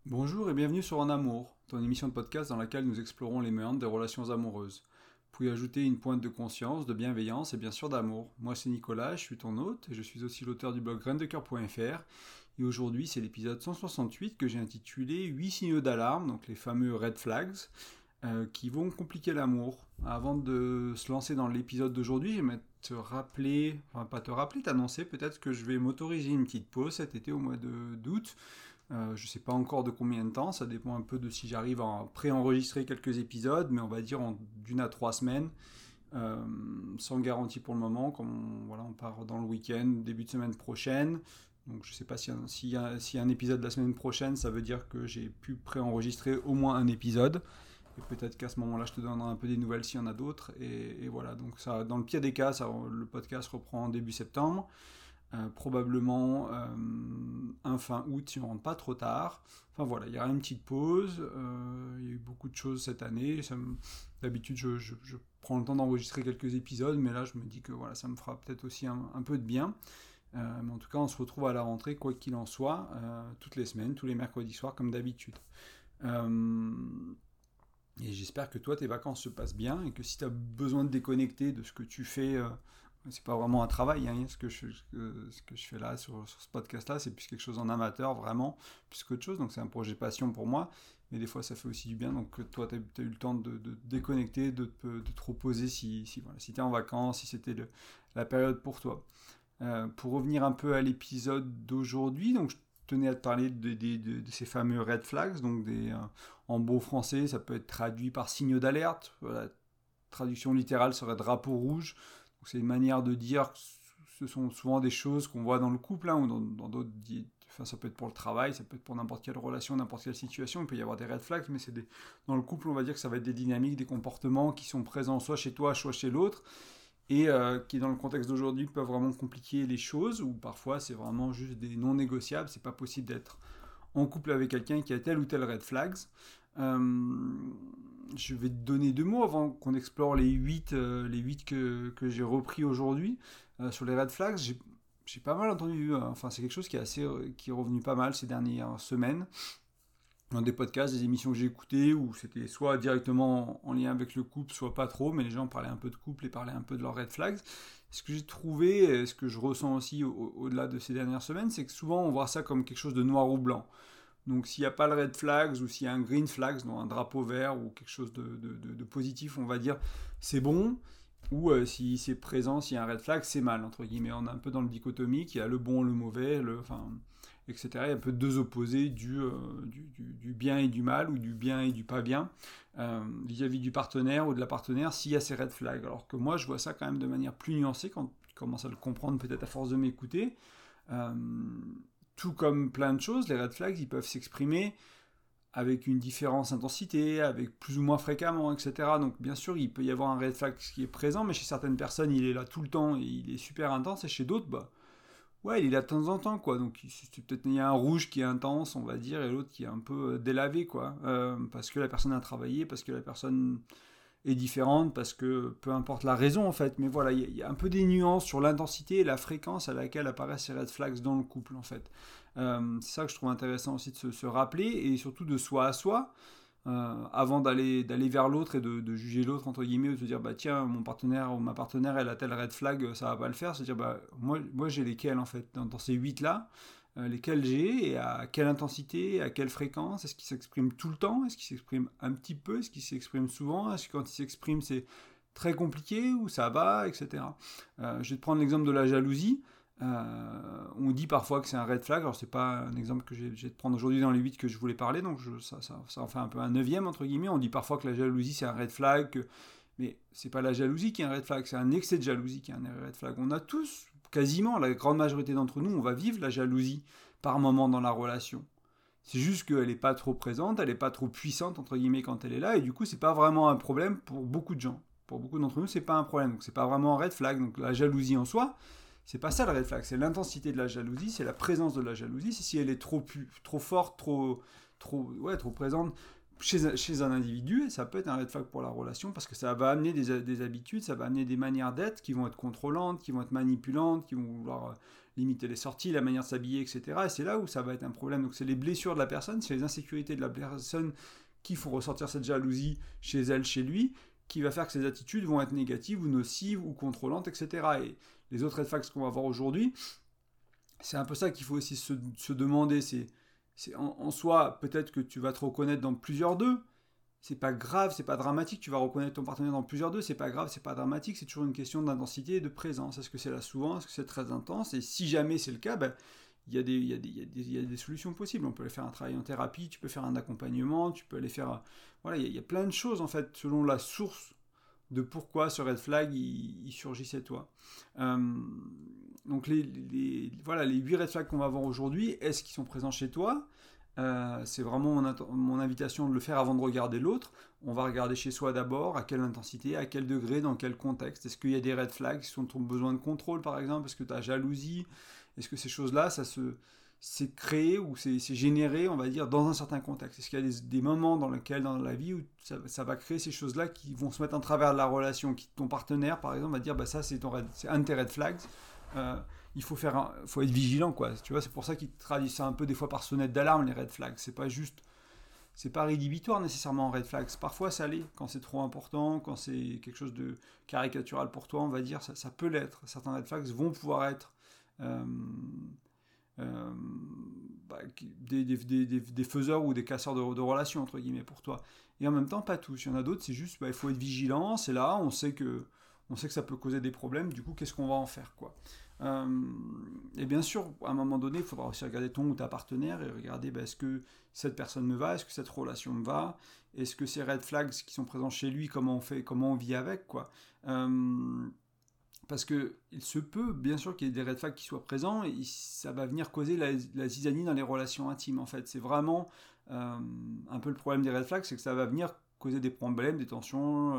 Bonjour et bienvenue sur En Amour, ton émission de podcast dans laquelle nous explorons les méandres des relations amoureuses. Pour y ajouter une pointe de conscience, de bienveillance et bien sûr d'amour. Moi c'est Nicolas, je suis ton hôte et je suis aussi l'auteur du blog graindecoeur.fr. Et aujourd'hui c'est l'épisode 168 que j'ai intitulé 8 signaux d'alarme, donc les fameux red flags, qui vont compliquer l'amour. Avant de se lancer dans l'épisode d'aujourd'hui, j'aimerais t'annoncer peut-être que je vais m'autoriser une petite pause cet été au mois d'août. Je ne sais pas encore de combien de temps, ça dépend un peu de si j'arrive à pré-enregistrer quelques épisodes, mais on va dire d'une à 3 semaines, sans garantie pour le moment, comme on part dans le week-end, début de semaine prochaine. Donc je ne sais pas s'il y a un épisode la semaine prochaine, ça veut dire que j'ai pu pré-enregistrer au moins un épisode. Et peut-être qu'à ce moment-là, je te donnerai un peu des nouvelles s'il y en a d'autres. Et voilà, donc ça, dans le pire des cas, le podcast reprend en début septembre. Probablement un fin août si on ne rentre pas trop tard. Enfin voilà, il y aura une petite pause. Il y a eu beaucoup de choses cette année. D'habitude, je prends le temps d'enregistrer quelques épisodes, mais là, je me dis que voilà, ça me fera peut-être aussi un peu de bien. Mais en tout cas, on se retrouve à la rentrée, quoi qu'il en soit, toutes les semaines, tous les mercredis soirs, comme d'habitude. Et j'espère que toi, tes vacances se passent bien et que si tu as besoin de déconnecter de ce que tu fais, c'est pas vraiment un travail, hein, ce que je fais là sur ce podcast-là, c'est plus quelque chose en amateur, vraiment, plus qu'autre chose. Donc c'est un projet de passion pour moi, mais des fois ça fait aussi du bien. Donc toi, tu as eu le temps de déconnecter, de te reposer si tu es en vacances, si c'était la période pour toi. Pour revenir un peu à l'épisode d'aujourd'hui, donc je tenais à te parler de ces fameux red flags, donc en beau français, ça peut être traduit par signe d'alerte. La traduction littérale serait drapeau rouge. Donc c'est une manière de dire que ce sont souvent des choses qu'on voit dans le couple, hein, ou dans d'autres. Enfin, ça peut être pour le travail, ça peut être pour n'importe quelle relation, n'importe quelle situation. Il peut y avoir des red flags, mais dans le couple, on va dire que ça va être des dynamiques, des comportements qui sont présents soit chez toi, soit chez l'autre, et qui dans le contexte d'aujourd'hui peuvent vraiment compliquer les choses, ou parfois c'est vraiment juste des non négociables. C'est pas possible d'être en couple avec quelqu'un qui a tel ou tel red flags. Je vais te donner 2 mots avant qu'on explore les 8 que j'ai repris aujourd'hui. Sur les red flags, j'ai pas mal entendu, enfin c'est quelque chose qui est revenu pas mal ces dernières semaines, dans des podcasts, des émissions que j'ai écoutées, où c'était soit directement en lien avec le couple, soit pas trop, mais les gens parlaient un peu de couple et parlaient un peu de leurs red flags. Ce que j'ai trouvé, ce que je ressens aussi au-delà de ces dernières semaines, c'est que souvent on voit ça comme quelque chose de noir ou blanc. Donc s'il n'y a pas le red flags ou s'il y a un green flags, donc un drapeau vert ou quelque chose de positif, on va dire c'est bon. Ou si c'est présent, s'il y a un red flag, c'est mal, entre guillemets. On est un peu dans le dichotomique, il y a le bon, le mauvais, etc. Il y a un peu deux opposés du bien et du mal, ou du bien et du pas bien, vis-à-vis du partenaire ou de la partenaire, s'il y a ces red flags. Alors que moi, je vois ça quand même de manière plus nuancée, quand tu commences à le comprendre peut-être à force de m'écouter. Tout comme plein de choses, les red flags, ils peuvent s'exprimer avec une différence intensité, avec plus ou moins fréquemment, etc. Donc bien sûr, il peut y avoir un red flag qui est présent, mais chez certaines personnes, il est là tout le temps et il est super intense, et chez d'autres, ouais, il est là de temps en temps, quoi. Donc peut-être il y a un rouge qui est intense, on va dire, et l'autre qui est un peu délavé, quoi. Parce que la personne a travaillé, parce que la personne est différente, parce que peu importe la raison, en fait. Mais voilà, il y a un peu des nuances sur l'intensité et la fréquence à laquelle apparaissent ces red flags dans le couple, en fait. C'est ça que je trouve intéressant aussi de se rappeler, et surtout de soi à soi, avant d'aller vers l'autre et de juger l'autre, entre guillemets, ou de se dire, bah tiens, mon partenaire ou ma partenaire, elle a tel red flag, ça va pas le faire. Se dire, bah moi j'ai lesquels, en fait, dans ces 8 là, lesquels j'ai, et à quelle intensité, à quelle fréquence, est-ce qu'ils s'expriment tout le temps, est-ce qu'ils s'expriment un petit peu, est-ce qu'ils s'expriment souvent, est-ce que quand ils s'expriment c'est très compliqué, ou ça va, etc. Je vais te prendre l'exemple de la jalousie. On dit parfois que c'est un red flag. Alors c'est pas un exemple que j'ai de prendre aujourd'hui dans les 8 que je voulais parler, donc ça en fait un peu un 9e, entre guillemets. On dit parfois que la jalousie c'est un red flag, mais c'est pas la jalousie qui est un red flag, c'est un excès de jalousie qui est un red flag. On a tous, quasiment la grande majorité d'entre nous, on va vivre la jalousie par moment dans la relation. C'est juste qu'elle n'est pas trop présente, elle n'est pas trop puissante, entre guillemets, quand elle est là, et du coup c'est pas vraiment un problème pour beaucoup de gens. Pour beaucoup d'entre nous, c'est pas un problème, donc c'est pas vraiment un red flag. Donc la jalousie en soi, c'est pas ça le red flag, c'est l'intensité de la jalousie, c'est la présence de la jalousie. C'est si elle est trop forte, trop présente chez un individu, et ça peut être un red flag pour la relation, parce que ça va amener des habitudes, ça va amener des manières d'être qui vont être contrôlantes, qui vont être manipulantes, qui vont vouloir limiter les sorties, la manière de s'habiller, etc. Et c'est là où ça va être un problème. Donc c'est les blessures de la personne, c'est les insécurités de la personne qui font ressortir cette jalousie chez elle, chez lui, qui va faire que ses attitudes vont être négatives ou nocives ou contrôlantes, etc. Et les autres red flags qu'on va voir aujourd'hui, c'est un peu ça qu'il faut aussi se demander. C'est en soi, peut-être que tu vas te reconnaître dans plusieurs d'eux. C'est pas grave, c'est pas dramatique. Tu vas reconnaître ton partenaire dans plusieurs d'eux. C'est pas grave, c'est pas dramatique. C'est toujours une question d'intensité et de présence. Est-ce que c'est là souvent? Est-ce que c'est très intense? Et si jamais c'est le cas, ben, il y a des solutions possibles. On peut aller faire un travail en thérapie, tu peux faire un accompagnement, tu peux aller faire... Voilà, il y a plein de choses, en fait, selon la source de pourquoi ce red flag, il surgissait toi. Donc, voilà, les 8 red flags qu'on va voir aujourd'hui, est-ce qu'ils sont présents chez toi? C'est vraiment mon invitation de le faire avant de regarder l'autre. On va regarder chez soi d'abord, à quelle intensité, à quel degré, dans quel contexte. Est-ce qu'il y a des red flags qui sont ton besoin de contrôle, par exemple? Est-ce que tu as jalousie? Est-ce que ces choses-là, c'est créé ou c'est généré, on va dire, dans un certain contexte? Est-ce qu'il y a des moments dans lesquels, dans la vie, où ça va créer ces choses-là qui vont se mettre en travers de la relation, ton partenaire, par exemple, va dire, bah, ça, c'est un de tes red flags. Il faut être vigilant, quoi. Tu vois, c'est pour ça qu'ils traduisent ça un peu des fois par sonnette d'alarme, les red flags. C'est pas rédhibitoire nécessairement en red flags. Parfois ça l'est, quand c'est trop important, quand c'est quelque chose de caricatural pour toi, on va dire, ça peut l'être. Certains red flags vont pouvoir être des faiseurs ou des casseurs de relations, entre guillemets, pour toi. Et en même temps, pas tous. Il y en a d'autres, c'est juste, il faut être vigilant, c'est là, on sait que ça peut causer des problèmes, du coup, qu'est-ce qu'on va en faire, quoi. Et bien sûr, à un moment donné, il faudra aussi regarder ton ou ta partenaire et regarder est-ce que cette personne me va, est-ce que cette relation me va, est-ce que ces red flags qui sont présents chez lui, comment on vit avec, quoi. Parce que il se peut, bien sûr, qu'il y ait des red flags qui soient présents et ça va venir causer la zizanie dans les relations intimes, en fait. C'est vraiment un peu le problème des red flags, c'est que ça va venir causer des problèmes, des tensions,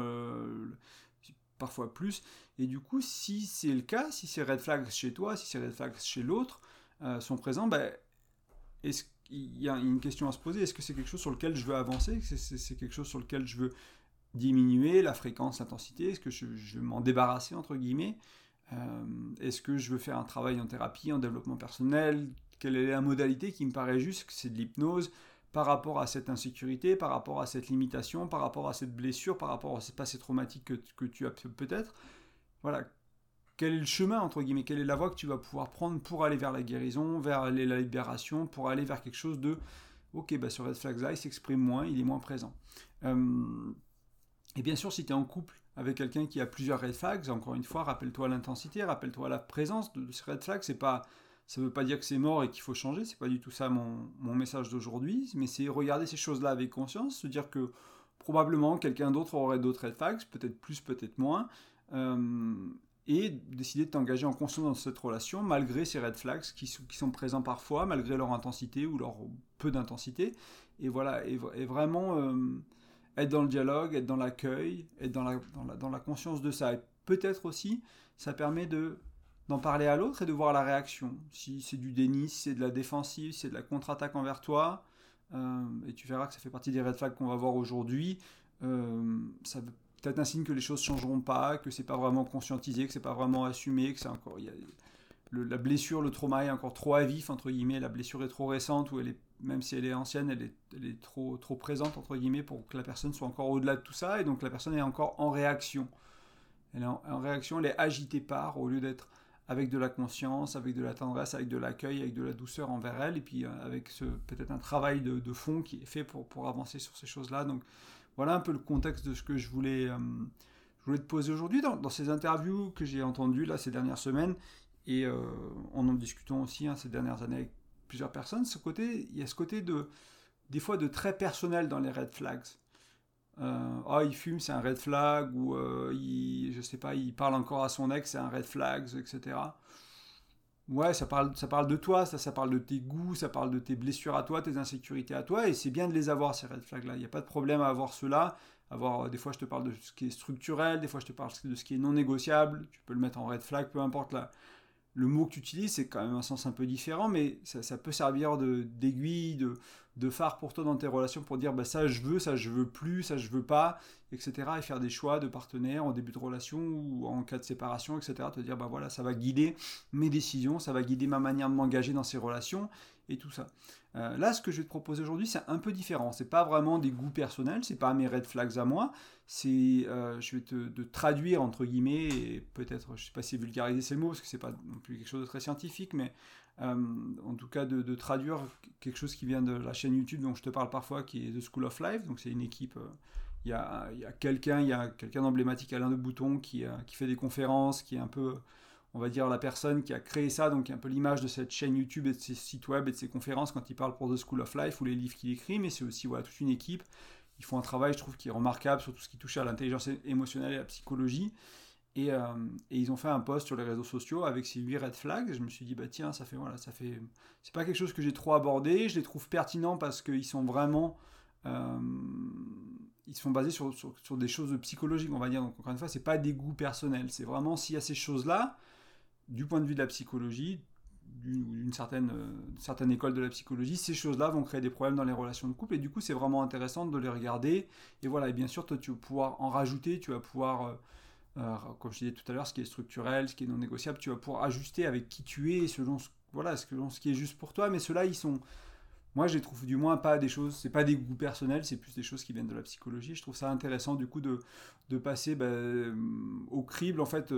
parfois plus. Et du coup, si c'est le cas, si ces red flags chez toi, si ces red flags chez l'autre sont présents, est-ce qu'il y a une question à se poser? Est-ce que c'est quelque chose sur lequel je veux avancer? C'est quelque chose sur lequel je veux diminuer la fréquence, l'intensité? Est-ce que je veux m'en débarrasser, entre guillemets? Est-ce que je veux faire un travail en thérapie, en développement personnel? Quelle est la modalité qui me paraît juste? Que c'est de l'hypnose par rapport à cette insécurité, par rapport à cette limitation, par rapport à cette blessure, par rapport à ce passé traumatique que tu as peut-être? Voilà. Quel est le chemin, entre guillemets? Quelle est la voie que tu vas pouvoir prendre pour aller vers la guérison, vers la libération, pour aller vers quelque chose de ok, ce red flag-là, il s'exprime moins, il est moins présent. Et bien sûr, si tu es en couple avec quelqu'un qui a plusieurs red flags, encore une fois, rappelle-toi l'intensité, rappelle-toi la présence de ces red flags. Ça ne veut pas dire que c'est mort et qu'il faut changer, c'est pas du tout ça mon message d'aujourd'hui, mais c'est regarder ces choses-là avec conscience, se dire que probablement quelqu'un d'autre aurait d'autres red flags, peut-être plus, peut-être moins, et décider de t'engager en conscience dans cette relation, malgré ces red flags qui sont présents parfois, malgré leur intensité ou leur peu d'intensité, et voilà, et vraiment être dans le dialogue, être dans l'accueil, être dans la conscience de ça, et peut-être aussi, ça permet d'en parler à l'autre et de voir la réaction. Si c'est du déni, si c'est de la défensive, si c'est de la contre-attaque envers toi, et tu verras que ça fait partie des red flags qu'on va voir aujourd'hui, ça veut peut-être un signe que les choses ne changeront pas, que c'est pas vraiment conscientisé, que c'est pas vraiment assumé, que c'est encore... la blessure, le trauma est encore trop à vif, entre guillemets, la blessure est trop récente, ou même si elle est ancienne, elle est trop présente, entre guillemets, pour que la personne soit encore au-delà de tout ça, et donc la personne est encore en réaction. Elle est en réaction, elle est agitée par, au lieu d'être avec de la conscience, avec de la tendresse, avec de l'accueil, avec de la douceur envers elle, et puis avec peut-être un travail de fond qui est fait pour avancer sur ces choses-là. Donc voilà un peu le contexte de ce que je voulais te poser aujourd'hui dans ces interviews que j'ai entendues là, ces dernières semaines, et en discutant aussi ces dernières années avec plusieurs personnes. Il y a ce côté des fois de très personnel dans les red flags. Il fume, c'est un red flag, ou je sais pas, il parle encore à son ex, c'est un red flag, etc. Ouais, ça parle de toi, ça parle de tes goûts, ça parle de tes blessures à toi, tes insécurités à toi, et c'est bien de les avoir, ces red flags-là. Il n'y a pas de problème à avoir ceux-là. Des fois, je te parle de ce qui est structurel, des fois, je te parle de ce qui est non négociable. Tu peux le mettre en red flag, peu importe le mot que tu utilises, c'est quand même un sens un peu différent, mais ça peut servir d'aiguille, de phare pour toi dans tes relations pour dire ça je veux plus, ça je veux pas, etc. Et faire des choix de partenaires en début de relation ou en cas de séparation, etc. Te dire voilà, ça va guider mes décisions, ça va guider ma manière de m'engager dans ces relations et tout ça. Là, ce que je vais te proposer aujourd'hui, c'est un peu différent. C'est pas vraiment des goûts personnels, c'est pas mes red flags à moi. Je vais te traduire entre guillemets, et peut-être, je sais pas si vulgariser c'est le mot parce que c'est pas non plus quelque chose de très scientifique, mais en tout cas de traduire quelque chose qui vient de la chaîne YouTube dont je te parle parfois, qui est The School of Life. Donc c'est une équipe. Il y a quelqu'un d'emblématique, Alain de Bouton, qui fait des conférences, qui est un peu, on va dire, la personne qui a créé ça, donc qui est un peu l'image de cette chaîne YouTube et de ses sites web et de ses conférences quand il parle pour The School of Life ou les livres qu'il écrit, mais c'est aussi toute une équipe. Ils font un travail, je trouve, qui est remarquable sur tout ce qui touche à l'intelligence émotionnelle et à la psychologie. Et ils ont fait un post sur les réseaux sociaux avec ces 8 red flags. Et je me suis dit, tiens, c'est pas quelque chose que j'ai trop abordé. Je les trouve pertinents parce qu'ils sont vraiment, ils sont basés sur des choses psychologiques, on va dire. Donc encore une fois, c'est pas des goûts personnels. C'est vraiment s'il y a ces choses-là, du point de vue de la psychologie, d'une certaine école de la psychologie, ces choses-là vont créer des problèmes dans les relations de couple. Et du coup, c'est vraiment intéressant de les regarder. Et voilà, et bien sûr, toi, tu vas pouvoir en rajouter, tu vas pouvoir... comme je disais tout à l'heure, ce qui est structurel, ce qui est non négociable, tu vas pouvoir ajuster avec qui tu es, selon ce qui est juste pour toi. Mais ceux-là, moi je les trouve du moins pas des choses, c'est pas des goûts personnels, c'est plus des choses qui viennent de la psychologie. Je trouve ça intéressant du coup de passer au crible en fait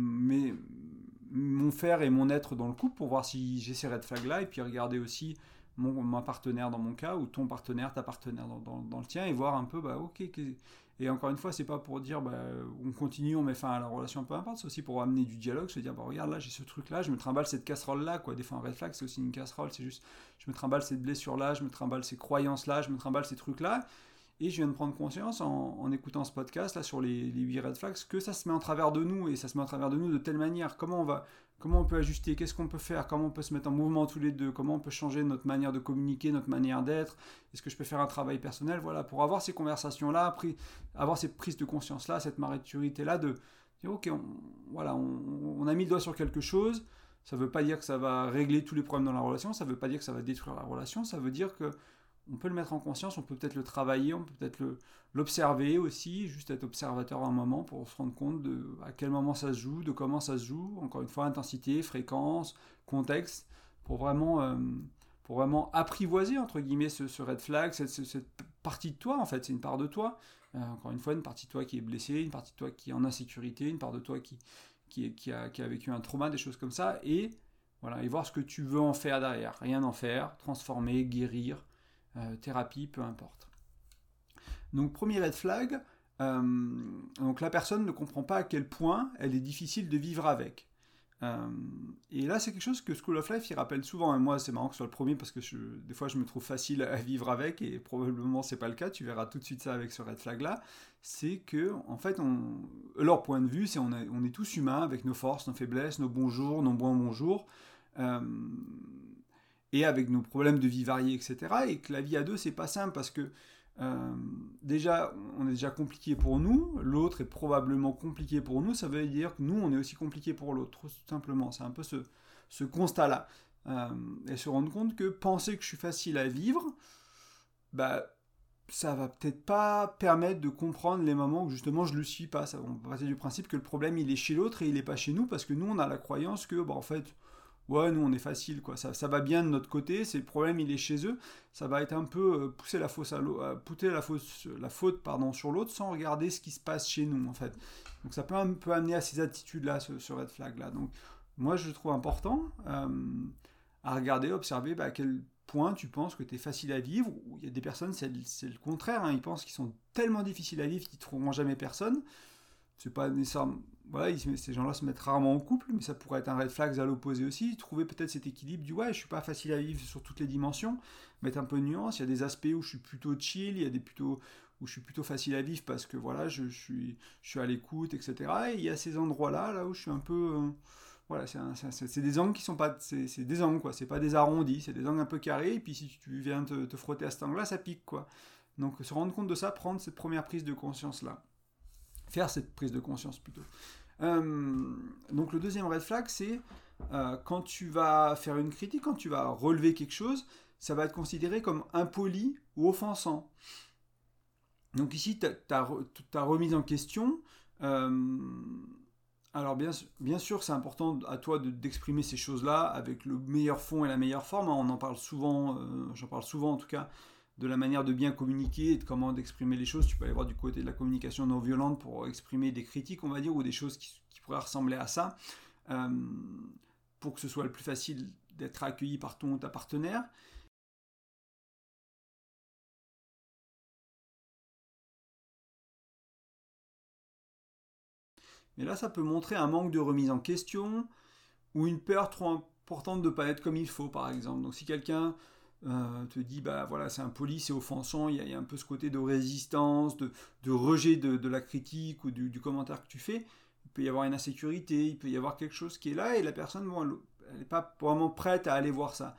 mon faire et mon être dans le couple pour voir si j'ai ces red flags là, et puis regarder aussi ma partenaire dans mon cas, ou ton partenaire, ta partenaire dans le tien, et voir un peu ok. Et encore une fois, c'est pas pour dire on continue, on met fin à la relation, peu importe, c'est aussi pour amener du dialogue, se dire regarde là, j'ai ce truc là, je me trimballe cette casserole là, quoi. Des fois un red flag c'est aussi une casserole, c'est juste je me trimballe cette blessure là, je me trimballe ces croyances là, je me trimballe ces trucs là, et je viens de prendre conscience en écoutant ce podcast là sur les 8 red flags que ça se met en travers de nous, et ça se met en travers de nous de telle manière. Comment on peut ajuster, qu'est-ce qu'on peut faire, comment on peut se mettre en mouvement tous les deux, comment on peut changer notre manière de communiquer, notre manière d'être, est-ce que je peux faire un travail personnel, voilà, pour avoir ces conversations-là, avoir ces prises de conscience-là, cette maturité-là, de dire ok, on a mis le doigt sur quelque chose, ça ne veut pas dire que ça va régler tous les problèmes dans la relation, ça ne veut pas dire que ça va détruire la relation, ça veut dire que on peut le mettre en conscience, on peut peut-être le travailler, on peut peut-être l'observer aussi, juste être observateur à un moment pour se rendre compte de à quel moment ça se joue, de comment ça se joue, encore une fois, intensité, fréquence, contexte, pour vraiment apprivoiser, entre guillemets, ce red flag, cette partie de toi, en fait, c'est une part de toi, encore une fois, une partie de toi qui est blessée, une partie de toi qui est en insécurité, une part de toi qui a vécu un trauma, des choses comme ça, et voilà, et voir ce que tu veux en faire derrière, rien en faire, transformer, guérir, thérapie, peu importe. Donc premier red flag, donc la personne ne comprend pas à quel point elle est difficile de vivre avec. Et là c'est quelque chose que School of Life il rappelle souvent, et moi c'est marrant que ce soit le premier parce que des fois je me trouve facile à vivre avec, et probablement c'est pas le cas, tu verras tout de suite ça avec ce red flag là. C'est que en fait leur point de vue c'est on est tous humains avec nos forces, nos faiblesses, nos bons jours, nos moins bons jours, et avec nos problèmes de vie variés, etc. Et que la vie à deux, c'est pas simple parce que déjà, on est déjà compliqué pour nous, l'autre est probablement compliqué pour nous, ça veut dire que nous, on est aussi compliqué pour l'autre, tout simplement. C'est un peu ce constat-là. Et se rendre compte que penser que je suis facile à vivre, ça va peut-être pas permettre de comprendre les moments où justement je le suis pas. On va partir du principe que le problème, il est chez l'autre et il est pas chez nous, parce que nous, on a la croyance que, en fait... Ouais, nous on est facile, quoi. Ça va bien de notre côté, c'est le problème, il est chez eux. Ça va être un peu pousser la faute sur l'autre sans regarder ce qui se passe chez nous, en fait. Donc ça peut un peu amener à ces attitudes-là, ce red flag-là. Donc moi je trouve important à regarder, observer à quel point tu penses que tu es facile à vivre. Ou il y a des personnes, c'est le contraire, hein. Ils pensent qu'ils sont tellement difficiles à vivre qu'ils ne trouveront jamais personne. C'est pas nécessairement... Voilà, ces gens-là se mettent rarement en couple, mais ça pourrait être un red flag à l'opposé aussi. Trouver peut-être cet équilibre du je suis pas facile à vivre sur toutes les dimensions, mettre un peu de nuance. Il y a des aspects où je suis plutôt chill, il y a où je suis plutôt facile à vivre parce que voilà, je suis à l'écoute, etc. Et il y a ces endroits-là où je suis un peu... voilà, c'est des angles qui sont pas... C'est des angles, quoi. C'est pas des arrondis, c'est des angles un peu carrés. Et puis si tu viens te frotter à cet angle-là, ça pique, quoi. Donc se rendre compte de ça, prendre cette première prise de conscience-là. Faire cette prise de conscience plutôt. Donc le deuxième red flag, c'est quand tu vas faire une critique, quand tu vas relever quelque chose, ça va être considéré comme impoli ou offensant. Donc ici, ta remise en question, alors bien sûr, c'est important à toi d'exprimer ces choses-là avec le meilleur fond et la meilleure forme. On en parle souvent, j'en parle souvent en tout cas, de la manière de bien communiquer et de comment d'exprimer les choses. Tu peux aller voir du côté de la communication non violente pour exprimer des critiques, on va dire, ou des choses qui pourraient ressembler à ça, pour que ce soit le plus facile d'être accueilli par ton ou ta partenaire. Mais là, ça peut montrer un manque de remise en question ou une peur trop importante de ne pas être comme il faut, par exemple. Donc si quelqu'un te dit, bah voilà, c'est impoli, c'est offensant, il y a un peu ce côté de résistance, de rejet de la critique ou du commentaire que tu fais, il peut y avoir une insécurité, il peut y avoir quelque chose qui est là et la personne, bon, elle n'est pas vraiment prête à aller voir ça.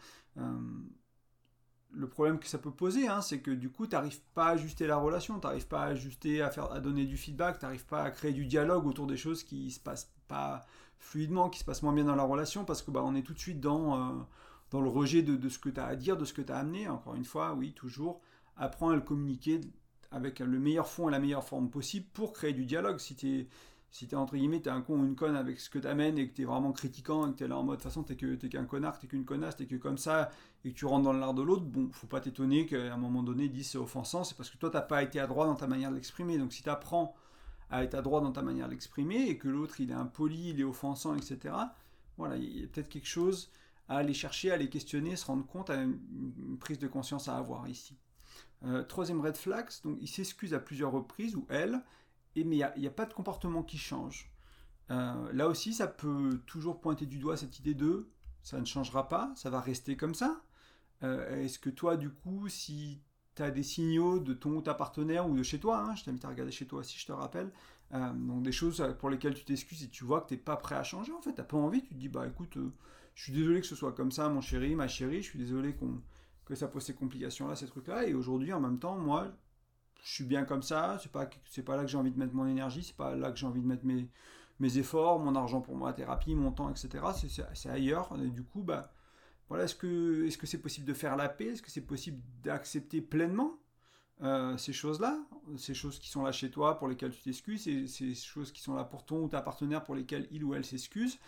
Le problème que ça peut poser, c'est que du coup, tu n'arrives pas à ajuster la relation, tu n'arrives pas à ajuster, à donner du feedback, tu n'arrives pas à créer du dialogue autour des choses qui se passent pas fluidement, qui se passent moins bien dans la relation, parce que on est tout de suite dans le rejet de ce que tu as à dire, de ce que tu as amené. Encore une fois, oui, toujours, apprends à le communiquer avec le meilleur fond et la meilleure forme possible pour créer du dialogue. Si t'es entre guillemets, t'es un con ou une conne avec ce que t'amènes et que t'es vraiment critiquant et que t'es là en mode de toute façon t'es qu'un connard, t'es qu'une connasse, t'es que comme ça et que tu rentres dans l'art de l'autre, bon, faut pas t'étonner qu'à un moment donné ils disent c'est offensant, c'est parce que toi t'as pas été adroit dans ta manière de l'exprimer. Donc si t'apprends à être adroit dans ta manière de l'exprimer et que l'autre il est impoli, il est offensant, etc. Voilà, il y a peut-être quelque chose à aller chercher, à aller questionner, se rendre compte, à une prise de conscience à avoir ici. Troisième red flag, donc il s'excuse à plusieurs reprises, ou elle, mais il n'y a pas de comportement qui change. Là aussi, ça peut toujours pointer du doigt cette idée de ça ne changera pas, ça va rester comme ça. Est-ce que toi, du coup, si tu as des signaux de ton ou ta partenaire ou de chez toi, je t'invite à regarder chez toi aussi, je te rappelle, donc des choses pour lesquelles tu t'excuses et tu vois que tu n'es pas prêt à changer, en fait, tu n'as pas envie, tu te dis, bah écoute, je suis désolé que ce soit comme ça, mon chéri, ma chérie, je suis désolé que ça pose ces complications-là, ces trucs-là, et aujourd'hui, en même temps, moi, je suis bien comme ça, c'est pas là que j'ai envie de mettre mon énergie, c'est pas là que j'ai envie de mettre mes efforts, mon argent pour ma thérapie, mon temps, etc. C'est ailleurs. Et du coup, voilà, est-ce que c'est possible de faire la paix? Est-ce que c'est possible d'accepter pleinement ces choses-là, ces choses qui sont là chez toi pour lesquelles tu t'excuses, ces choses qui sont là pour ton ou ta partenaire pour lesquelles il ou elle s'excuse.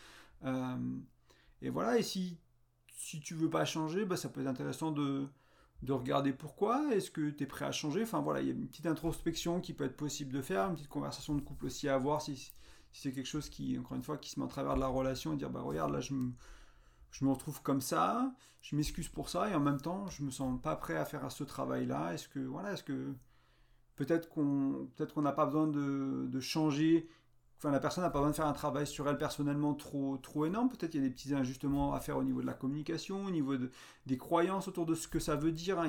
Et voilà, et si tu veux pas changer, ça peut être intéressant de regarder pourquoi, est-ce que tu es prêt à changer. Enfin voilà, il y a une petite introspection qui peut être possible de faire, une petite conversation de couple aussi à avoir si c'est quelque chose qui, encore une fois, qui se met en travers de la relation et dire bah regarde là je me retrouve comme ça, je m'excuse pour ça et en même temps je me sens pas prêt à faire ce travail-là. Est-ce que peut-être qu'on n'a pas besoin de changer. Enfin, la personne n'a pas besoin de faire un travail sur elle personnellement trop énorme. Peut-être qu'il y a des petits ajustements à faire au niveau de la communication, au niveau des croyances autour de ce que ça veut dire.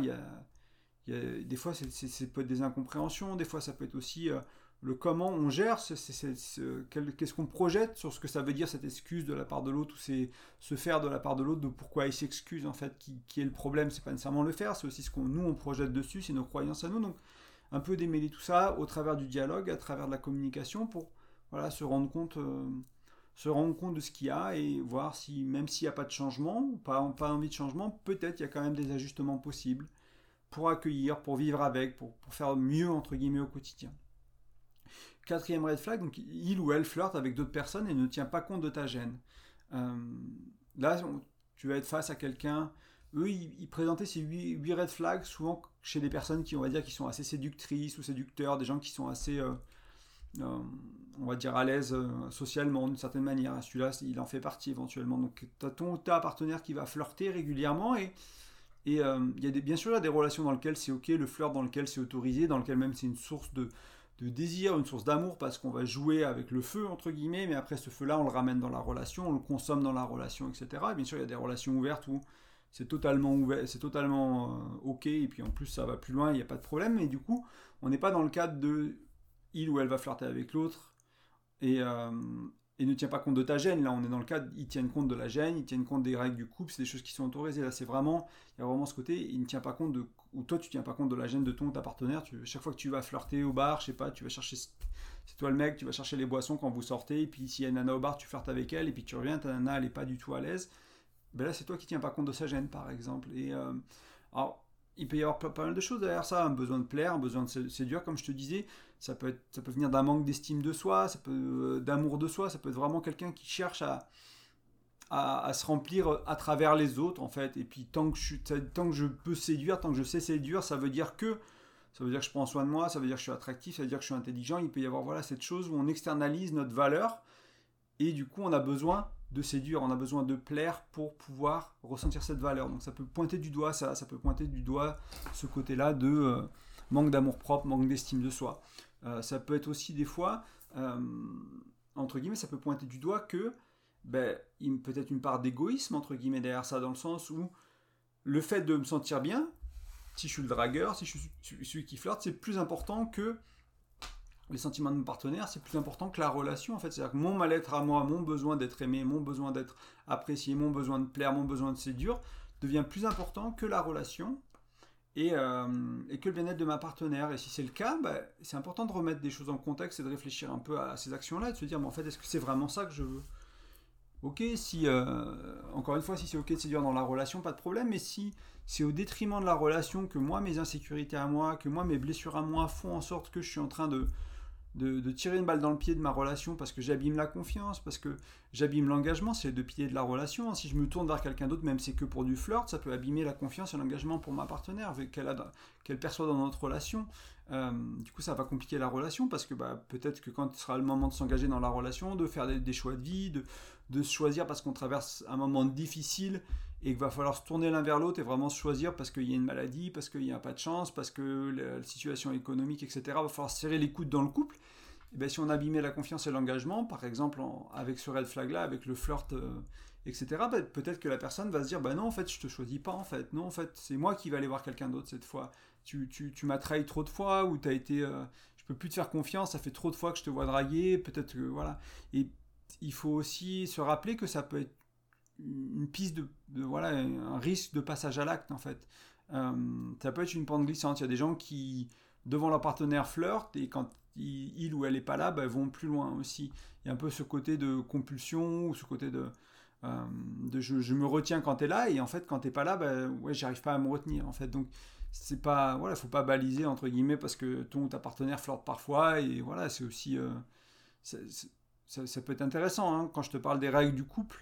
Des fois, ça peut être des incompréhensions. Des fois, ça peut être aussi le comment on gère, qu'est-ce qu'on projette sur ce que ça veut dire cette excuse de la part de l'autre ou c'est se faire de la part de l'autre de pourquoi il s'excuse en fait, qui est le problème. C'est pas nécessairement le faire, c'est aussi ce qu'on nous on projette dessus, c'est nos croyances à nous. Donc un peu démêler tout ça au travers du dialogue, à travers de la communication pour voilà, se rendre compte de ce qu'il y a et voir si, même s'il n'y a pas de changement, ou pas envie de changement, peut-être il y a quand même des ajustements possibles pour accueillir, pour vivre avec, pour faire mieux, entre guillemets, au quotidien. Quatrième red flag, donc il ou elle flirte avec d'autres personnes et ne tient pas compte de ta gêne. Là, tu vas être face à quelqu'un. Eux, ils présentaient ces 8 red flags souvent chez des personnes qui, on va dire, qui sont assez séductrices ou séducteurs, des gens qui sont assez on va dire à l'aise socialement d'une certaine manière. Celui-là, il en fait partie éventuellement. Donc, tu as ton ou ta partenaire qui va flirter régulièrement et il y a bien sûr il y a des relations dans lesquelles c'est ok, le flirt dans lequel c'est autorisé, dans lequel même c'est une source de désir, une source d'amour parce qu'on va jouer avec le feu entre guillemets, mais après ce feu-là on le ramène dans la relation, on le consomme dans la relation, etc. Et bien sûr il y a des relations ouvertes où c'est totalement ouvert, c'est totalement ok et puis en plus ça va plus loin, il n'y a pas de problème. Mais du coup on n'est pas dans le cadre de il ou elle va flirter avec l'autre et ne tient pas compte de ta gêne. Là, on est dans le cadre, ils tiennent compte de la gêne, ils tiennent compte des règles du couple, c'est des choses qui sont autorisées. Là, il y a vraiment ce côté, il ne tient pas compte ou toi, tu tiens pas compte de la gêne de ton ou ta partenaire. Chaque fois que tu vas flirter au bar, je sais pas, tu vas chercher, c'est toi le mec, tu vas chercher les boissons quand vous sortez, et puis s'il y a une nana au bar, tu flirtes avec elle, et puis tu reviens, ta nana, elle est pas du tout à l'aise. Ben là, c'est toi qui tiens pas compte de sa gêne, par exemple. Et Alors, il peut y avoir pas mal de choses derrière ça, un besoin de plaire, un besoin de séduire, comme je te disais. Ça peut venir d'un manque d'estime de soi, d'amour de soi, ça peut être vraiment quelqu'un qui cherche à se remplir à travers les autres, en fait. Et puis, tant que je peux séduire, tant que je sais séduire, ça veut dire que je prends soin de moi, ça veut dire que je suis attractif, ça veut dire que je suis intelligent. Il peut y avoir voilà, cette chose où on externalise notre valeur et du coup, on a besoin de séduire, on a besoin de plaire pour pouvoir ressentir cette valeur. Donc ça peut pointer du doigt ça peut pointer du doigt ce côté-là de manque d'amour-propre, manque d'estime de soi. Ça peut être aussi des fois, entre guillemets, ça peut pointer du doigt que il y a peut-être une part d'égoïsme, entre guillemets, derrière ça, dans le sens où le fait de me sentir bien, si je suis le dragueur, si je suis celui qui flirte, c'est plus important que les sentiments de mon partenaire, c'est plus important que la relation, en fait. C'est-à-dire que mon mal-être à moi, mon besoin d'être aimé, mon besoin d'être apprécié, mon besoin de plaire, mon besoin de séduire, devient plus important que la relation et que le bien-être de ma partenaire. Et si c'est le cas, c'est important de remettre des choses en contexte et de réfléchir un peu à ces actions-là, et de se dire, mais en fait, est-ce que c'est vraiment ça que je veux ? Ok, si, encore une fois, si c'est ok de séduire dans la relation, pas de problème, mais si c'est au détriment de la relation que moi, mes insécurités à moi, que moi, mes blessures à moi font en sorte que je suis en train de tirer une balle dans le pied de ma relation parce que j'abîme la confiance, parce que j'abîme l'engagement, c'est les deux piliers de la relation. Si je me tourne vers quelqu'un d'autre, même si c'est que pour du flirt, ça peut abîmer la confiance et l'engagement pour ma partenaire qu'elle perçoit dans notre relation. Du coup, ça va compliquer la relation parce que peut-être que quand ce sera le moment de s'engager dans la relation, de faire des choix de vie, de se choisir parce qu'on traverse un moment difficile et qu'il va falloir se tourner l'un vers l'autre et vraiment se choisir parce qu'il y a une maladie, parce qu'il n'y a pas de chance, parce que la situation économique, etc. Il va falloir serrer les coudes dans le couple. Et si on abîmait la confiance et l'engagement, par exemple avec ce red flag-là, avec le flirt, etc., peut-être que la personne va se dire non, en fait, je te choisis pas, en fait. Non, en fait, c'est moi qui vais aller voir quelqu'un d'autre cette fois. Tu m'as trahi trop de fois, ou t'as été... je peux plus te faire confiance, ça fait trop de fois que je te vois draguer, peut-être que... Voilà. Et il faut aussi se rappeler que ça peut être une piste voilà, un risque de passage à l'acte, en fait. Ça peut être une pente glissante. Il y a des gens qui, devant leur partenaire, flirtent, et quand il ou elle n'est pas là, vont plus loin aussi. Il y a un peu ce côté de compulsion, ou ce côté de je me retiens quand tu es là, et en fait, quand tu n'es pas là, ouais, j'arrive pas à me retenir, en fait. Donc, c'est pas... Voilà, faut pas baliser, entre guillemets, parce que ton ou ta partenaire flirte parfois, et voilà, c'est aussi... ça peut être intéressant, hein, quand je te parle des règles du couple.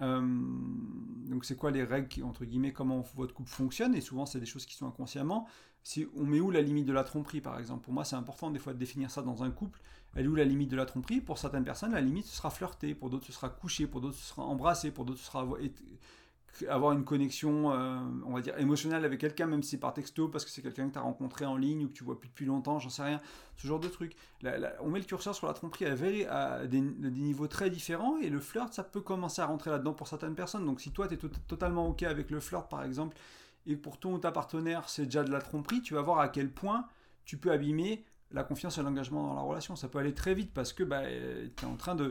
Donc c'est quoi les règles, entre guillemets, comment votre couple fonctionne, et souvent c'est des choses qui sont inconsciemment. On met où la limite de la tromperie, par exemple. Pour moi, c'est important des fois de définir ça dans un couple. Elle est où la limite de la tromperie? Pour certaines personnes, la limite ce sera flirter, pour d'autres ce sera coucher, pour d'autres ce sera embrasser, pour d'autres ce sera avoir une connexion, on va dire, émotionnelle avec quelqu'un, même si c'est par texto, parce que c'est quelqu'un que tu as rencontré en ligne ou que tu vois plus depuis longtemps, j'en sais rien, ce genre de truc. On met le curseur sur la tromperie à des niveaux très différents, et le flirt, ça peut commencer à rentrer là-dedans pour certaines personnes. Donc si toi, tu es totalement ok avec le flirt, par exemple, et pour ton ou ta partenaire, c'est déjà de la tromperie, tu vas voir à quel point tu peux abîmer la confiance et l'engagement dans la relation. Ça peut aller très vite parce que tu es en train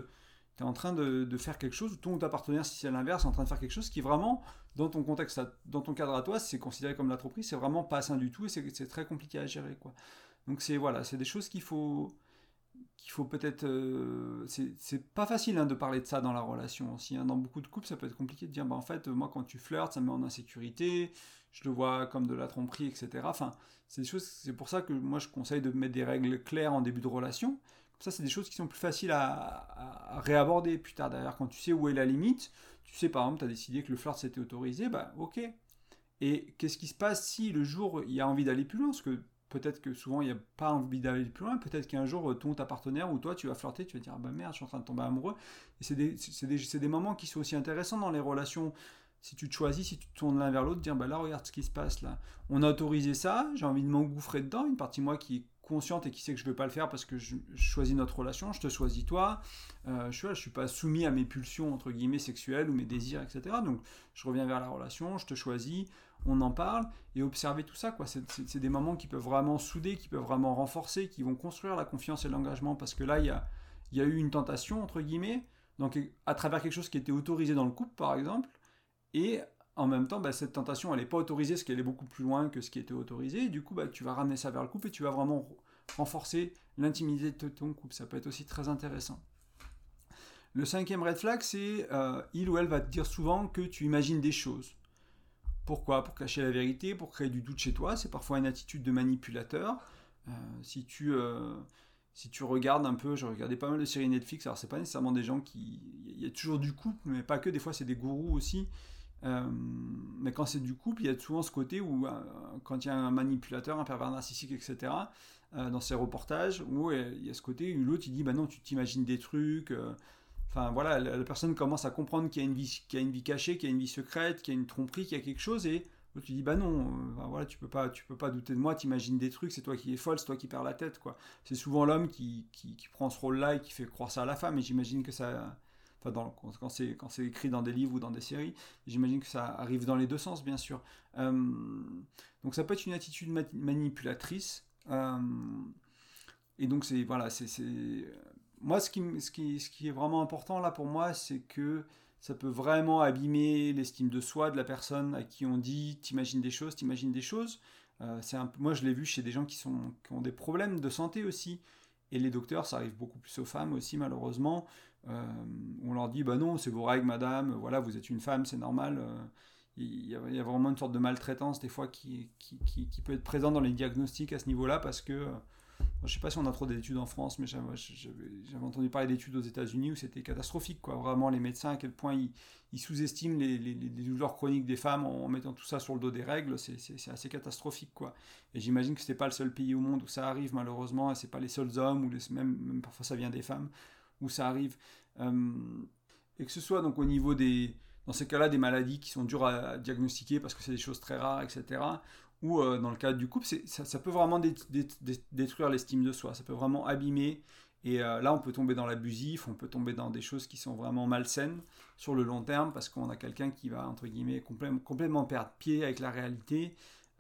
de faire quelque chose, ou ton ou ta partenaire, si c'est l'inverse, est en train de faire quelque chose qui vraiment, dans ton contexte, dans ton cadre à toi, c'est considéré comme la tromperie, c'est vraiment pas sain du tout, et c'est très compliqué à gérer, quoi. Donc c'est des choses qu'il faut peut-être... c'est pas facile, hein, de parler de ça dans la relation aussi, hein. Dans beaucoup de couples, ça peut être compliqué de dire, en fait, moi, quand tu flirtes, ça me met en insécurité, je le vois comme de la tromperie, etc. Enfin, c'est pour ça que moi, je conseille de mettre des règles claires en début de relation. Ça, c'est des choses qui sont plus faciles à réaborder plus tard. D'ailleurs, quand tu sais où est la limite, tu sais, par exemple, tu as décidé que le flirt c'était autorisé, ok. Et qu'est-ce qui se passe si le jour il y a envie d'aller plus loin? Parce que peut-être que souvent il n'y a pas envie d'aller plus loin, peut-être qu'un jour ton ta partenaire ou toi tu vas flirter, tu vas dire merde, je suis en train de tomber amoureux. Et c'est des moments qui sont aussi intéressants dans les relations. Si tu te choisis, si tu te tournes l'un vers l'autre, dire là regarde ce qui se passe là. On a autorisé ça, j'ai envie de m'engouffrer dedans, une partie de moi qui est consciente et qui sait que je ne vais pas le faire parce que je choisis notre relation, je te choisis toi, je suis pas soumis à mes pulsions entre guillemets sexuelles ou mes désirs, etc. Donc je reviens vers la relation, je te choisis, on en parle, et observer tout ça, quoi. C'est des moments qui peuvent vraiment souder, qui peuvent vraiment renforcer, qui vont construire la confiance et l'engagement, parce que là il y a eu une tentation entre guillemets, donc à travers quelque chose qui était autorisé dans le couple par exemple, et en même temps, cette tentation, elle n'est pas autorisée, parce qu'elle est beaucoup plus loin que ce qui était autorisé, et du coup, tu vas ramener ça vers le couple, et tu vas vraiment renforcer l'intimité de ton couple. Ça peut être aussi très intéressant. Le 5e red flag, c'est il ou elle va te dire souvent que tu imagines des choses. Pourquoi? Pour cacher la vérité, pour créer du doute chez toi. C'est parfois une attitude de manipulateur. Euh, si tu, euh, Si tu regardes un peu, je regardais pas mal de séries Netflix, alors c'est pas nécessairement des gens qui... Il y a toujours du couple, mais pas que, des fois c'est des gourous aussi. Euh, mais quand c'est du couple, il y a souvent ce côté où, quand il y a un manipulateur, un pervers narcissique, etc., dans ces reportages, où il y a ce côté où l'autre il dit bah non, tu t'imagines des trucs. Enfin voilà, la personne commence à comprendre qu'il y a une vie cachée, qu'il y a une vie secrète, qu'il y a une tromperie, qu'il y a quelque chose, et l'autre tu dis bah non, voilà, tu peux pas douter de moi, t'imagines des trucs, c'est toi qui es folle, c'est toi qui perds la tête, quoi. C'est souvent l'homme qui prend ce rôle-là et qui fait croire ça à la femme, et j'imagine que ça, enfin quand c'est écrit dans des livres ou dans des séries, j'imagine que ça arrive dans les deux sens, bien sûr. Euh, donc ça peut être une attitude manipulatrice. Et donc c'est voilà, moi ce qui est vraiment important là pour moi, c'est que ça peut vraiment abîmer l'estime de soi de la personne à qui on dit t'imagines des choses. Moi je l'ai vu chez des gens qui ont des problèmes de santé aussi. Et les docteurs, ça arrive beaucoup plus aux femmes aussi malheureusement. Euh, on leur dit bah non, c'est vos règles madame, voilà, vous êtes une femme, c'est normal. Il y a vraiment une sorte de maltraitance des fois qui peut être présente dans les diagnostics à ce niveau-là parce que je ne sais pas si on a trop d'études en France, mais j'avais entendu parler d'études aux États-Unis où c'était catastrophique, quoi. Vraiment, les médecins, à quel point ils sous-estiment les douleurs chroniques des femmes en mettant tout ça sur le dos des règles, c'est assez catastrophique, quoi. Et j'imagine que ce n'est pas le seul pays au monde où ça arrive, malheureusement, et ce n'est pas les seuls hommes, même parfois ça vient des femmes, où ça arrive. Euh, et que ce soit donc au niveau dans ces cas-là, des maladies qui sont dures à diagnostiquer parce que c'est des choses très rares, etc., ou dans le cadre du couple, ça peut vraiment détruire l'estime de soi, ça peut vraiment abîmer, et là on peut tomber dans l'abusif, on peut tomber dans des choses qui sont vraiment malsaines sur le long terme, parce qu'on a quelqu'un qui va, entre guillemets, complètement perdre pied avec la réalité,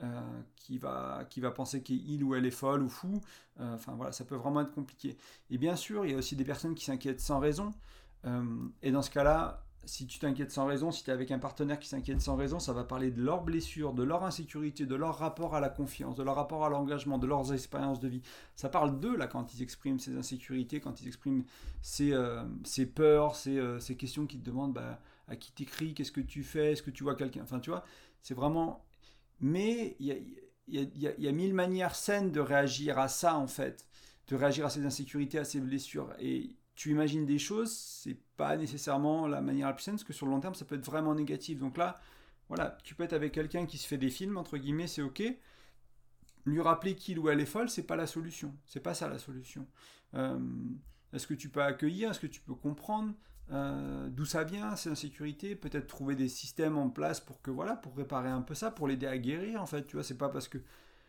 qui va penser qu'il ou elle est folle ou fou, enfin voilà, ça peut vraiment être compliqué. Et bien sûr, il y a aussi des personnes qui s'inquiètent sans raison, et dans ce cas-là, si tu t'inquiètes sans raison, si tu es avec un partenaire qui s'inquiète sans raison, ça va parler de leurs blessures, de leur insécurité, de leur rapport à la confiance, de leur rapport à l'engagement, de leurs expériences de vie. Ça parle d'eux, là, quand ils expriment ces insécurités, quand ils expriment ces peurs, ces questions qui te demandent bah, à qui t'écris, qu'est-ce que tu fais, est-ce que tu vois quelqu'un. Enfin, tu vois, c'est vraiment... Mais il y a mille manières saines de réagir à ça, en fait, de réagir à ces insécurités, à ces blessures. Et tu imagines des choses, c'est pas nécessairement la manière la plus saine, parce que sur le long terme, ça peut être vraiment négatif. Donc là, voilà, tu peux être avec quelqu'un qui se fait des films, entre guillemets, c'est ok. Lui rappeler qu'il ou elle est folle, c'est pas la solution. C'est pas ça la solution. Euh, Est-ce que tu peux accueillir? Est-ce que tu peux comprendre d'où ça vient, ces insécurités? Peut-être trouver des systèmes en place pour que, voilà, pour réparer un peu ça, pour l'aider à guérir, en fait. Tu vois, c'est pas parce que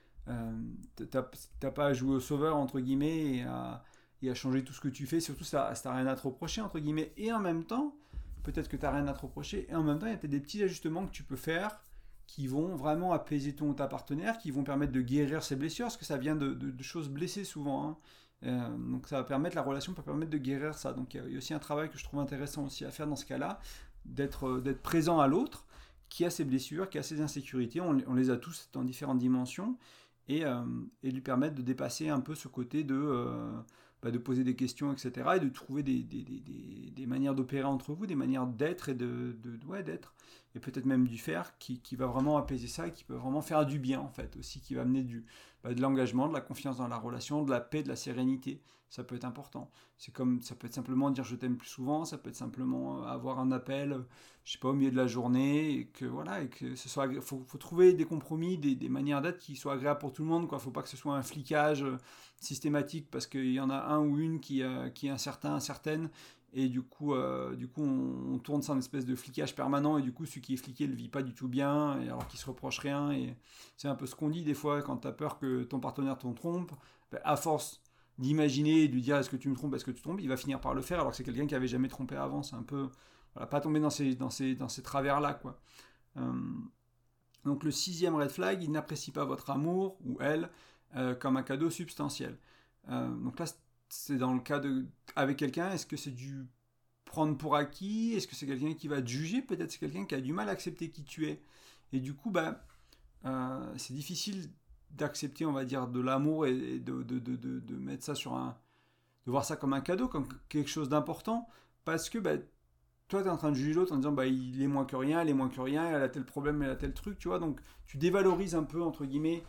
t'as pas à jouer au sauveur, entre guillemets, et à changer tout ce que tu fais, surtout si t'as rien à te reprocher, entre guillemets, et en même temps, peut-être que t'as rien à te reprocher, et en même temps, il y a peut-être des petits ajustements que tu peux faire qui vont vraiment apaiser ton ou ta partenaire, qui vont permettre de guérir ses blessures, parce que ça vient de choses blessées souvent, hein. Donc ça va permettre, la relation peut permettre de guérir ça. Donc il y a aussi un travail que je trouve intéressant aussi à faire dans ce cas-là, d'être présent à l'autre, qui a ses blessures, qui a ses insécurités, on les a tous dans différentes dimensions, et lui permettre de dépasser un peu ce côté de poser des questions, etc., et de trouver des manières d'opérer entre vous, des manières d'être et ouais, d'être, et peut-être même du faire, qui va vraiment apaiser ça, et qui peut vraiment faire du bien, en fait, aussi, qui va amener de l'engagement, de la confiance dans la relation, de la paix, de la sérénité. Ça peut être important. Ça peut être simplement dire je t'aime plus souvent, ça peut être simplement avoir un appel, je sais pas, au milieu de la journée, et que voilà, et que ce soit, faut trouver des compromis, des manières d'être qui soient agréables pour tout le monde, quoi. Faut pas que ce soit un flicage systématique parce qu'il y en a un ou une qui est incertaine, et du coup on tourne ça en espèce de flicage permanent, et du coup celui qui est fliqué ne le vit pas du tout bien, et alors qu'il se reproche rien, et c'est un peu ce qu'on dit des fois quand tu as peur que ton partenaire te trompe, ben, à force d'imaginer et de lui dire est-ce que tu me trompes, est-ce que tu trompes, il va finir par le faire alors que c'est quelqu'un qui avait jamais trompé avant. C'est un peu, voilà, pas tomber dans ces travers là, quoi. Euh, donc le sixième red flag, il n'apprécie pas votre amour ou elle comme un cadeau substantiel. Donc là c'est dans le cas avec quelqu'un, est-ce que c'est du prendre pour acquis, est-ce que c'est quelqu'un qui va te juger, peut-être c'est quelqu'un qui a du mal à accepter qui tu es, et du coup bah c'est difficile d'accepter, on va dire, de l'amour, et de mettre ça de voir ça comme un cadeau, comme quelque chose d'important, parce que bah, toi, tu es en train de juger l'autre en disant, bah, il est moins que rien, elle est moins que rien, elle a tel problème, elle a tel truc, tu vois. Donc, tu dévalorises un peu, entre guillemets,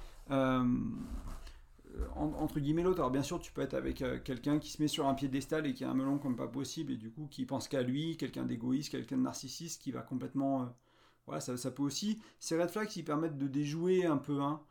l'autre. Alors, bien sûr, tu peux être avec quelqu'un qui se met sur un piédestal et qui a un melon comme pas possible, et du coup, qui pense qu'à lui, quelqu'un d'égoïste, quelqu'un de narcissiste, qui va complètement... voilà, ça peut aussi... Ces red flags, ils permettent de déjouer un peu, hein,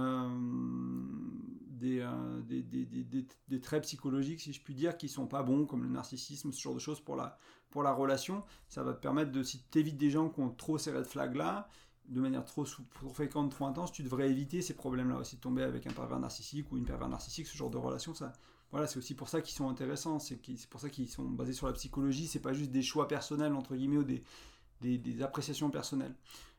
des traits psychologiques, si je puis dire, qui sont pas bons, comme le narcissisme, ce genre de choses pour la relation. Ça va te permettre de, si tu évites des gens qui ont trop ces red flags là, de manière trop fréquente, trop intense, tu devrais éviter ces problèmes là aussi, de tomber avec un pervers narcissique ou une pervers narcissique, ce genre de relation. Ça, voilà, c'est aussi pour ça qu'ils sont intéressants, c'est pour ça qu'ils sont basés sur la psychologie, c'est pas juste des choix personnels entre guillemets ou des appréciations personnelles.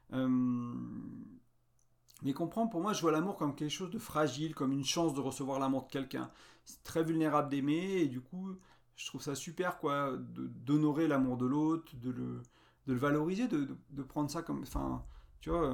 Mais comprends, pour moi, je vois l'amour comme quelque chose de fragile, comme une chance de recevoir l'amour de quelqu'un. C'est très vulnérable d'aimer, et du coup, je trouve ça super, quoi, d'honorer l'amour de l'autre, de le valoriser, de prendre ça comme... Enfin, tu vois,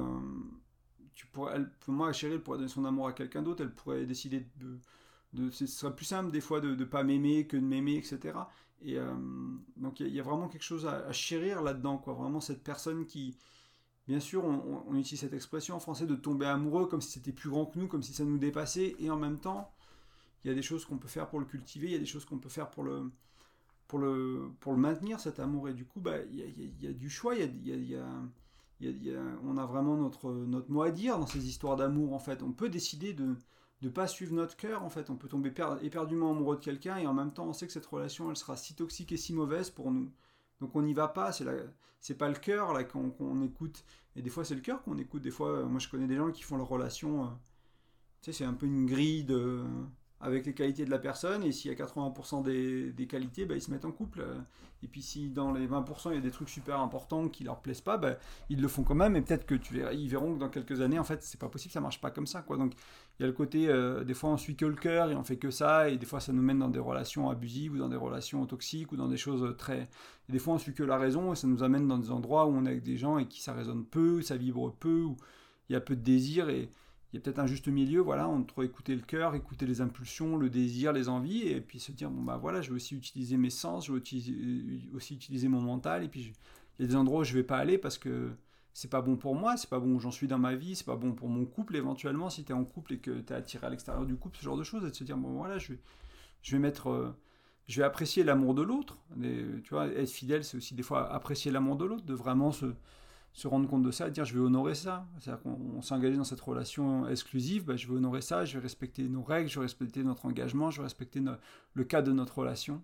moi, chérie, elle pourrait donner son amour à quelqu'un d'autre, elle pourrait décider ce serait plus simple, des fois, de ne pas m'aimer que de m'aimer, etc. Et donc, il y a vraiment quelque chose à chérir là-dedans, quoi. Vraiment, cette personne qui... Bien sûr, on utilise cette expression en français de tomber amoureux comme si c'était plus grand que nous, comme si ça nous dépassait, et en même temps, il y a des choses qu'on peut faire pour le cultiver, il y a des choses qu'on peut faire pour le maintenir, cet amour, et du coup, bah, il y a du choix, on a vraiment notre mot à dire dans ces histoires d'amour, en fait. On peut décider de ne pas suivre notre cœur, en fait. On peut tomber éperdument amoureux de quelqu'un, et en même temps, on sait que cette relation, elle sera si toxique et si mauvaise pour nous. Donc on n'y va pas, c'est pas le cœur là qu'on écoute. Et des fois c'est le cœur qu'on écoute. Des fois, moi je connais des gens qui font leur relation, tu sais, c'est un peu une grille avec les qualités de la personne. Et s'il y a 80% des qualités, bah, ils se mettent en couple. Et puis si dans les 20% il y a des trucs super importants qui leur plaisent pas, bah, ils le font quand même. Et peut-être que ils verront que dans quelques années, en fait, c'est pas possible, ça marche pas comme ça, quoi. Donc il y a le côté, des fois on suit que le cœur et on fait que ça. Et des fois ça nous mène dans des relations abusives ou dans des relations toxiques ou dans des choses très... Et des fois on suit que la raison et ça nous amène dans des endroits où on est avec des gens et qui ça résonne peu, ça vibre peu, où il y a peu de désir, et il y a peut-être un juste milieu, voilà, entre écouter le cœur, écouter les impulsions, le désir, les envies, et puis se dire, bon bah voilà, je vais aussi utiliser mes sens, je vais aussi utiliser mon mental, et puis il y a des endroits où je vais pas aller parce que c'est pas bon pour moi, c'est pas bon où j'en suis dans ma vie, c'est pas bon pour mon couple éventuellement, si tu es en couple et que tu es attiré à l'extérieur du couple, ce genre de choses, et de se dire, bon voilà, je vais mettre... je vais apprécier l'amour de l'autre. Tu vois, être fidèle, c'est aussi des fois apprécier l'amour de l'autre, de vraiment se rendre compte de ça, et dire je vais honorer ça. C'est-à-dire qu'on s'est engagé dans cette relation exclusive, bah, je vais honorer ça, je vais respecter nos règles, je vais respecter notre engagement, je vais respecter le cadre de notre relation.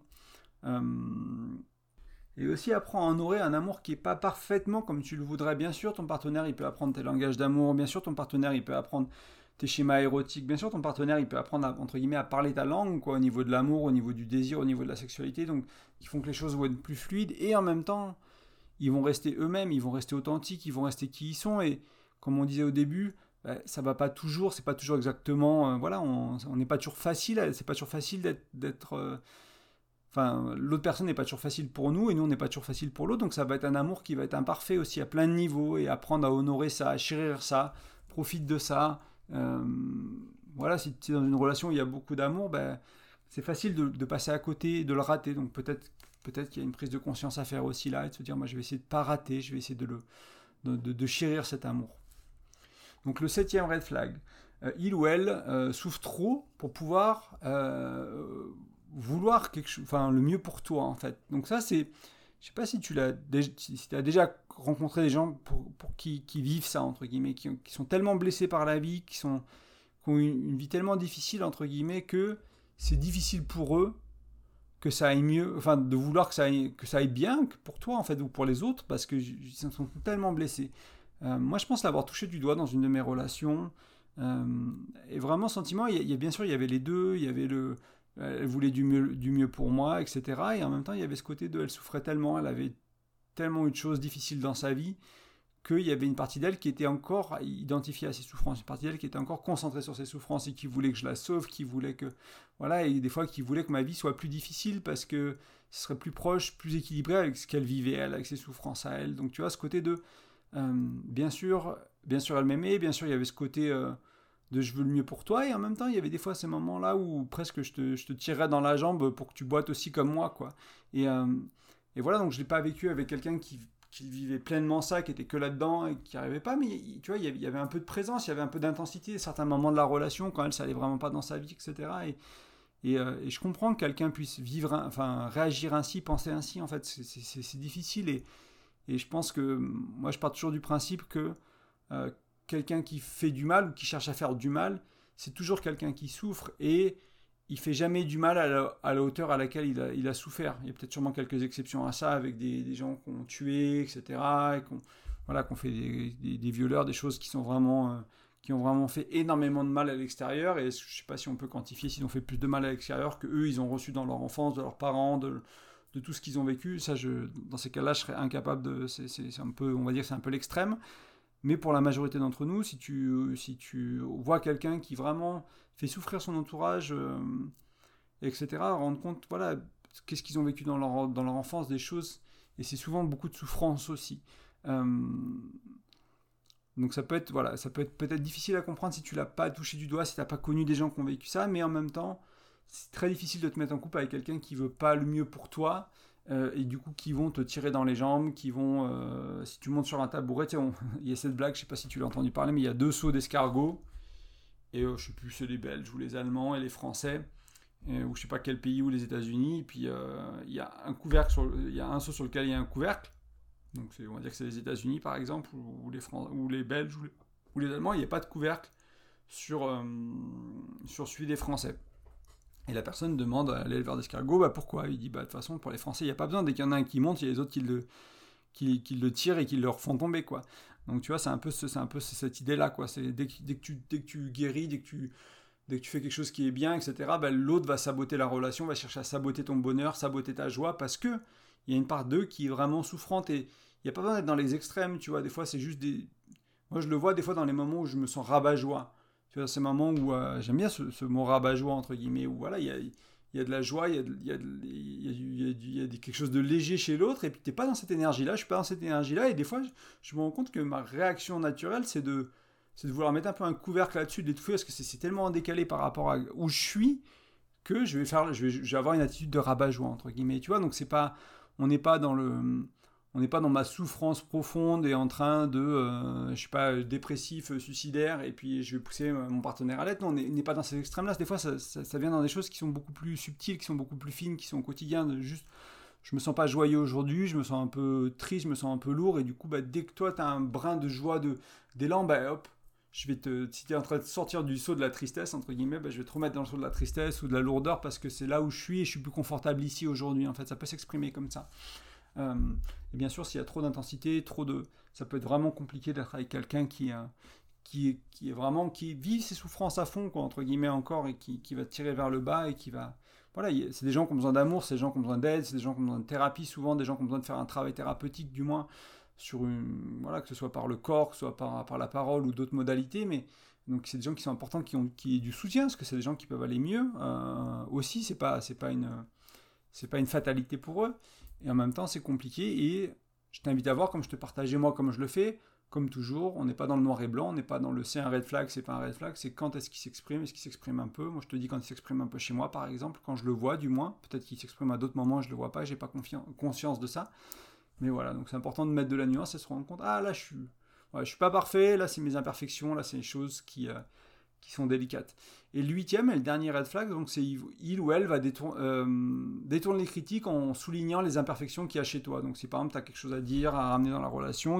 Et aussi apprendre à honorer un amour qui n'est pas parfaitement comme tu le voudrais. Bien sûr, ton partenaire, il peut apprendre tes langages d'amour, bien sûr, ton partenaire, il peut apprendre tes schémas érotiques, bien sûr, ton partenaire, il peut apprendre, entre guillemets, à parler ta langue, quoi, au niveau de l'amour, au niveau du désir, au niveau de la sexualité, donc qui font que les choses vont être plus fluides, et en même temps, ils vont rester eux-mêmes, ils vont rester authentiques, ils vont rester qui ils sont, et comme on disait au début, ça va pas toujours, c'est pas toujours exactement, voilà, on n'est pas toujours facile, c'est pas toujours facile d'être enfin, l'autre personne n'est pas toujours facile pour nous, et nous, on n'est pas toujours facile pour l'autre, donc ça va être un amour qui va être imparfait aussi à plein de niveaux, et apprendre à honorer ça, à chérir ça, profite de ça. Voilà, si tu es dans une relation où il y a beaucoup d'amour, ben, c'est facile de passer à côté, de le rater, donc peut-être qu'il y a une prise de conscience à faire aussi là, et de se dire, moi je vais essayer de ne pas rater, je vais essayer de chérir cet amour. Donc le 7e red flag, il ou elle souffre trop pour pouvoir vouloir quelque chose, enfin le mieux pour toi en fait. Donc ça c'est, je sais pas si tu as déjà rencontré des gens pour qui vivent ça entre guillemets, qui sont tellement blessés par la vie, qui ont une vie tellement difficile entre guillemets que c'est difficile pour eux que ça aille mieux, enfin de vouloir que ça aille bien pour toi en fait ou pour les autres parce que ils sont tellement blessés. Moi je pense l'avoir touché du doigt dans une de mes relations. Et vraiment sentiment, bien sûr il y avait les deux, il y avait elle voulait du mieux pour moi, etc. Et en même temps il y avait ce côté de elle souffrait tellement, elle avait tellement eu de choses difficiles dans sa vie qu'il y avait une partie d'elle qui était encore identifiée à ses souffrances, une partie d'elle qui était encore concentrée sur ses souffrances et qui voulait que je la sauve, qui voulait que... Voilà, et des fois qui voulait que ma vie soit plus difficile parce que ce serait plus proche, plus équilibré avec ce qu'elle vivait, elle, avec ses souffrances à elle. Donc tu vois, ce côté de... bien sûr, elle m'aimait, bien sûr, il y avait ce côté de je veux le mieux pour toi, et en même temps, il y avait des fois ces moments-là où presque je te tirerais dans la jambe pour que tu boites aussi comme moi, quoi. Et Et voilà, donc je l'ai pas vécu avec quelqu'un qui vivait pleinement ça, qui était que là-dedans et qui n'y arrivait pas, mais tu vois, il y avait un peu de présence, il y avait un peu d'intensité à certains moments de la relation, quand elle, ça allait vraiment pas dans sa vie, etc. Et je comprends que quelqu'un puisse réagir ainsi, penser ainsi, en fait, c'est difficile. Et je pense que, moi, je pars toujours du principe que euh, quelqu'un qui fait du mal ou qui cherche à faire du mal, c'est toujours quelqu'un qui souffre et il fait jamais du mal à la hauteur à laquelle il a souffert. Il y a peut-être sûrement quelques exceptions à ça, avec des gens qu'on tué, etc. Et qu'on fait des violeurs, des choses qui ont vraiment fait énormément de mal à l'extérieur. Et je ne sais pas si on peut quantifier s'ils ont fait plus de mal à l'extérieur que eux, ils ont reçu dans leur enfance, de leurs parents, de tout ce qu'ils ont vécu. Ça, dans ces cas-là, je serais incapable de. C'est un peu, on va dire, c'est un peu l'extrême. Mais pour la majorité d'entre nous, si tu vois quelqu'un qui vraiment fait souffrir son entourage, etc., rendre compte, voilà, qu'est-ce qu'ils ont vécu dans leur enfance, des choses, et c'est souvent beaucoup de souffrance aussi. Euh, donc ça peut être, voilà, ça peut être peut-être difficile à comprendre si tu l'as pas touché du doigt, si tu n'as pas connu des gens qui ont vécu ça, mais en même temps, c'est très difficile de te mettre en couple avec quelqu'un qui veut pas le mieux pour toi, et du coup qui vont te tirer dans les jambes, qui vont, si tu montes sur un tabouret, il y a cette blague, je sais pas si tu l'as entendu parler, mais il y a 2 seaux d'escargot, et je sais plus, c'est les Belges ou les Allemands et les Français, ou je sais pas quel pays, ou les États-Unis, et puis il y a un couvercle, il y a un seau sur lequel il y a un couvercle, donc on va dire que c'est les États-Unis par exemple, ou les Belges, ou les Allemands, il n'y a pas de couvercle sur celui des Français. Et la personne demande à l'éleveur d'escargots, bah pourquoi? Il dit, bah de toute façon, pour les Français, il n'y a pas besoin. Dès qu'il y en a un qui monte, il y a les autres qui le tirent et qui le refont tomber, quoi. Donc tu vois, c'est un peu cette idée-là, quoi. C'est dès que tu guéris, dès que tu fais quelque chose qui est bien, etc., bah, l'autre va saboter la relation, va chercher à saboter ton bonheur, saboter ta joie, parce que il y a une part d'eux qui est vraiment souffrante. Et il n'y a pas besoin d'être dans les extrêmes, tu vois. Des fois, c'est juste des... Moi, je le vois des fois dans les moments où je me sens rabat-joie. Tu vois, ces moments où j'aime bien ce mot rabat-joie, entre guillemets, où voilà, il y a de la joie, il y a quelque chose de léger chez l'autre, et puis t'es pas dans cette énergie-là, je suis pas dans cette énergie-là, et des fois, je me rends compte que ma réaction naturelle, c'est de vouloir mettre un peu un couvercle là-dessus, de l'étouffer, parce que c'est tellement décalé par rapport à où je suis, que je vais avoir une attitude de rabat-joie, entre guillemets, tu vois, donc c'est pas, on n'est pas dans le... On n'est pas dans ma souffrance profonde et en train de, je sais pas, dépressif, suicidaire, et puis je vais pousser mon partenaire à l'aide. Non, on n'est pas dans ces extrêmes-là. Des fois, ça vient dans des choses qui sont beaucoup plus subtiles, qui sont beaucoup plus fines, qui sont au quotidien. Juste, je me sens pas joyeux aujourd'hui, je me sens un peu triste, je me sens un peu lourd, et du coup, bah, dès que toi, tu as un brin de joie, d'élan, bah hop, si tu es en train de sortir du seau de la tristesse, entre guillemets, bah, je vais te remettre dans le seau de la tristesse ou de la lourdeur, parce que c'est là où je suis, et je suis plus confortable ici aujourd'hui. En fait, ça peut s'exprimer comme ça. Et bien sûr, s'il y a trop d'intensité, ça peut être vraiment compliqué d'être avec quelqu'un qui est vraiment, qui vit ses souffrances à fond, quoi, entre guillemets encore, et qui va te tirer vers le bas et qui va... Voilà, c'est des gens qui ont besoin d'amour, c'est des gens qui ont besoin d'aide, c'est des gens qui ont besoin de thérapie souvent, des gens qui ont besoin de faire un travail thérapeutique du moins, voilà, que ce soit par le corps, que ce soit par la parole ou d'autres modalités, mais donc c'est des gens qui sont importants, qui aient du soutien, parce que c'est des gens qui peuvent aller mieux aussi, c'est pas une fatalité pour eux. Et en même temps, c'est compliqué, et je t'invite à voir, comme je te partageais moi, comme je le fais, comme toujours, on n'est pas dans le noir et blanc, on n'est pas dans le c'est un red flag, c'est pas un red flag, c'est quand est-ce qu'il s'exprime, est-ce qu'il s'exprime un peu. Moi, je te dis quand il s'exprime un peu chez moi, par exemple, quand je le vois, du moins, peut-être qu'il s'exprime à d'autres moments, je le vois pas, j'ai pas conscience de ça. Mais voilà, donc c'est important de mettre de la nuance et se rendre compte, ah là, je suis pas parfait, là, c'est mes imperfections, là, c'est les choses qui sont délicates. Et le 8e et le dernier red flag, donc c'est il ou elle va détourner les critiques en soulignant les imperfections qu'il y a chez toi. Donc si par exemple tu as quelque chose à dire, à ramener dans la relation,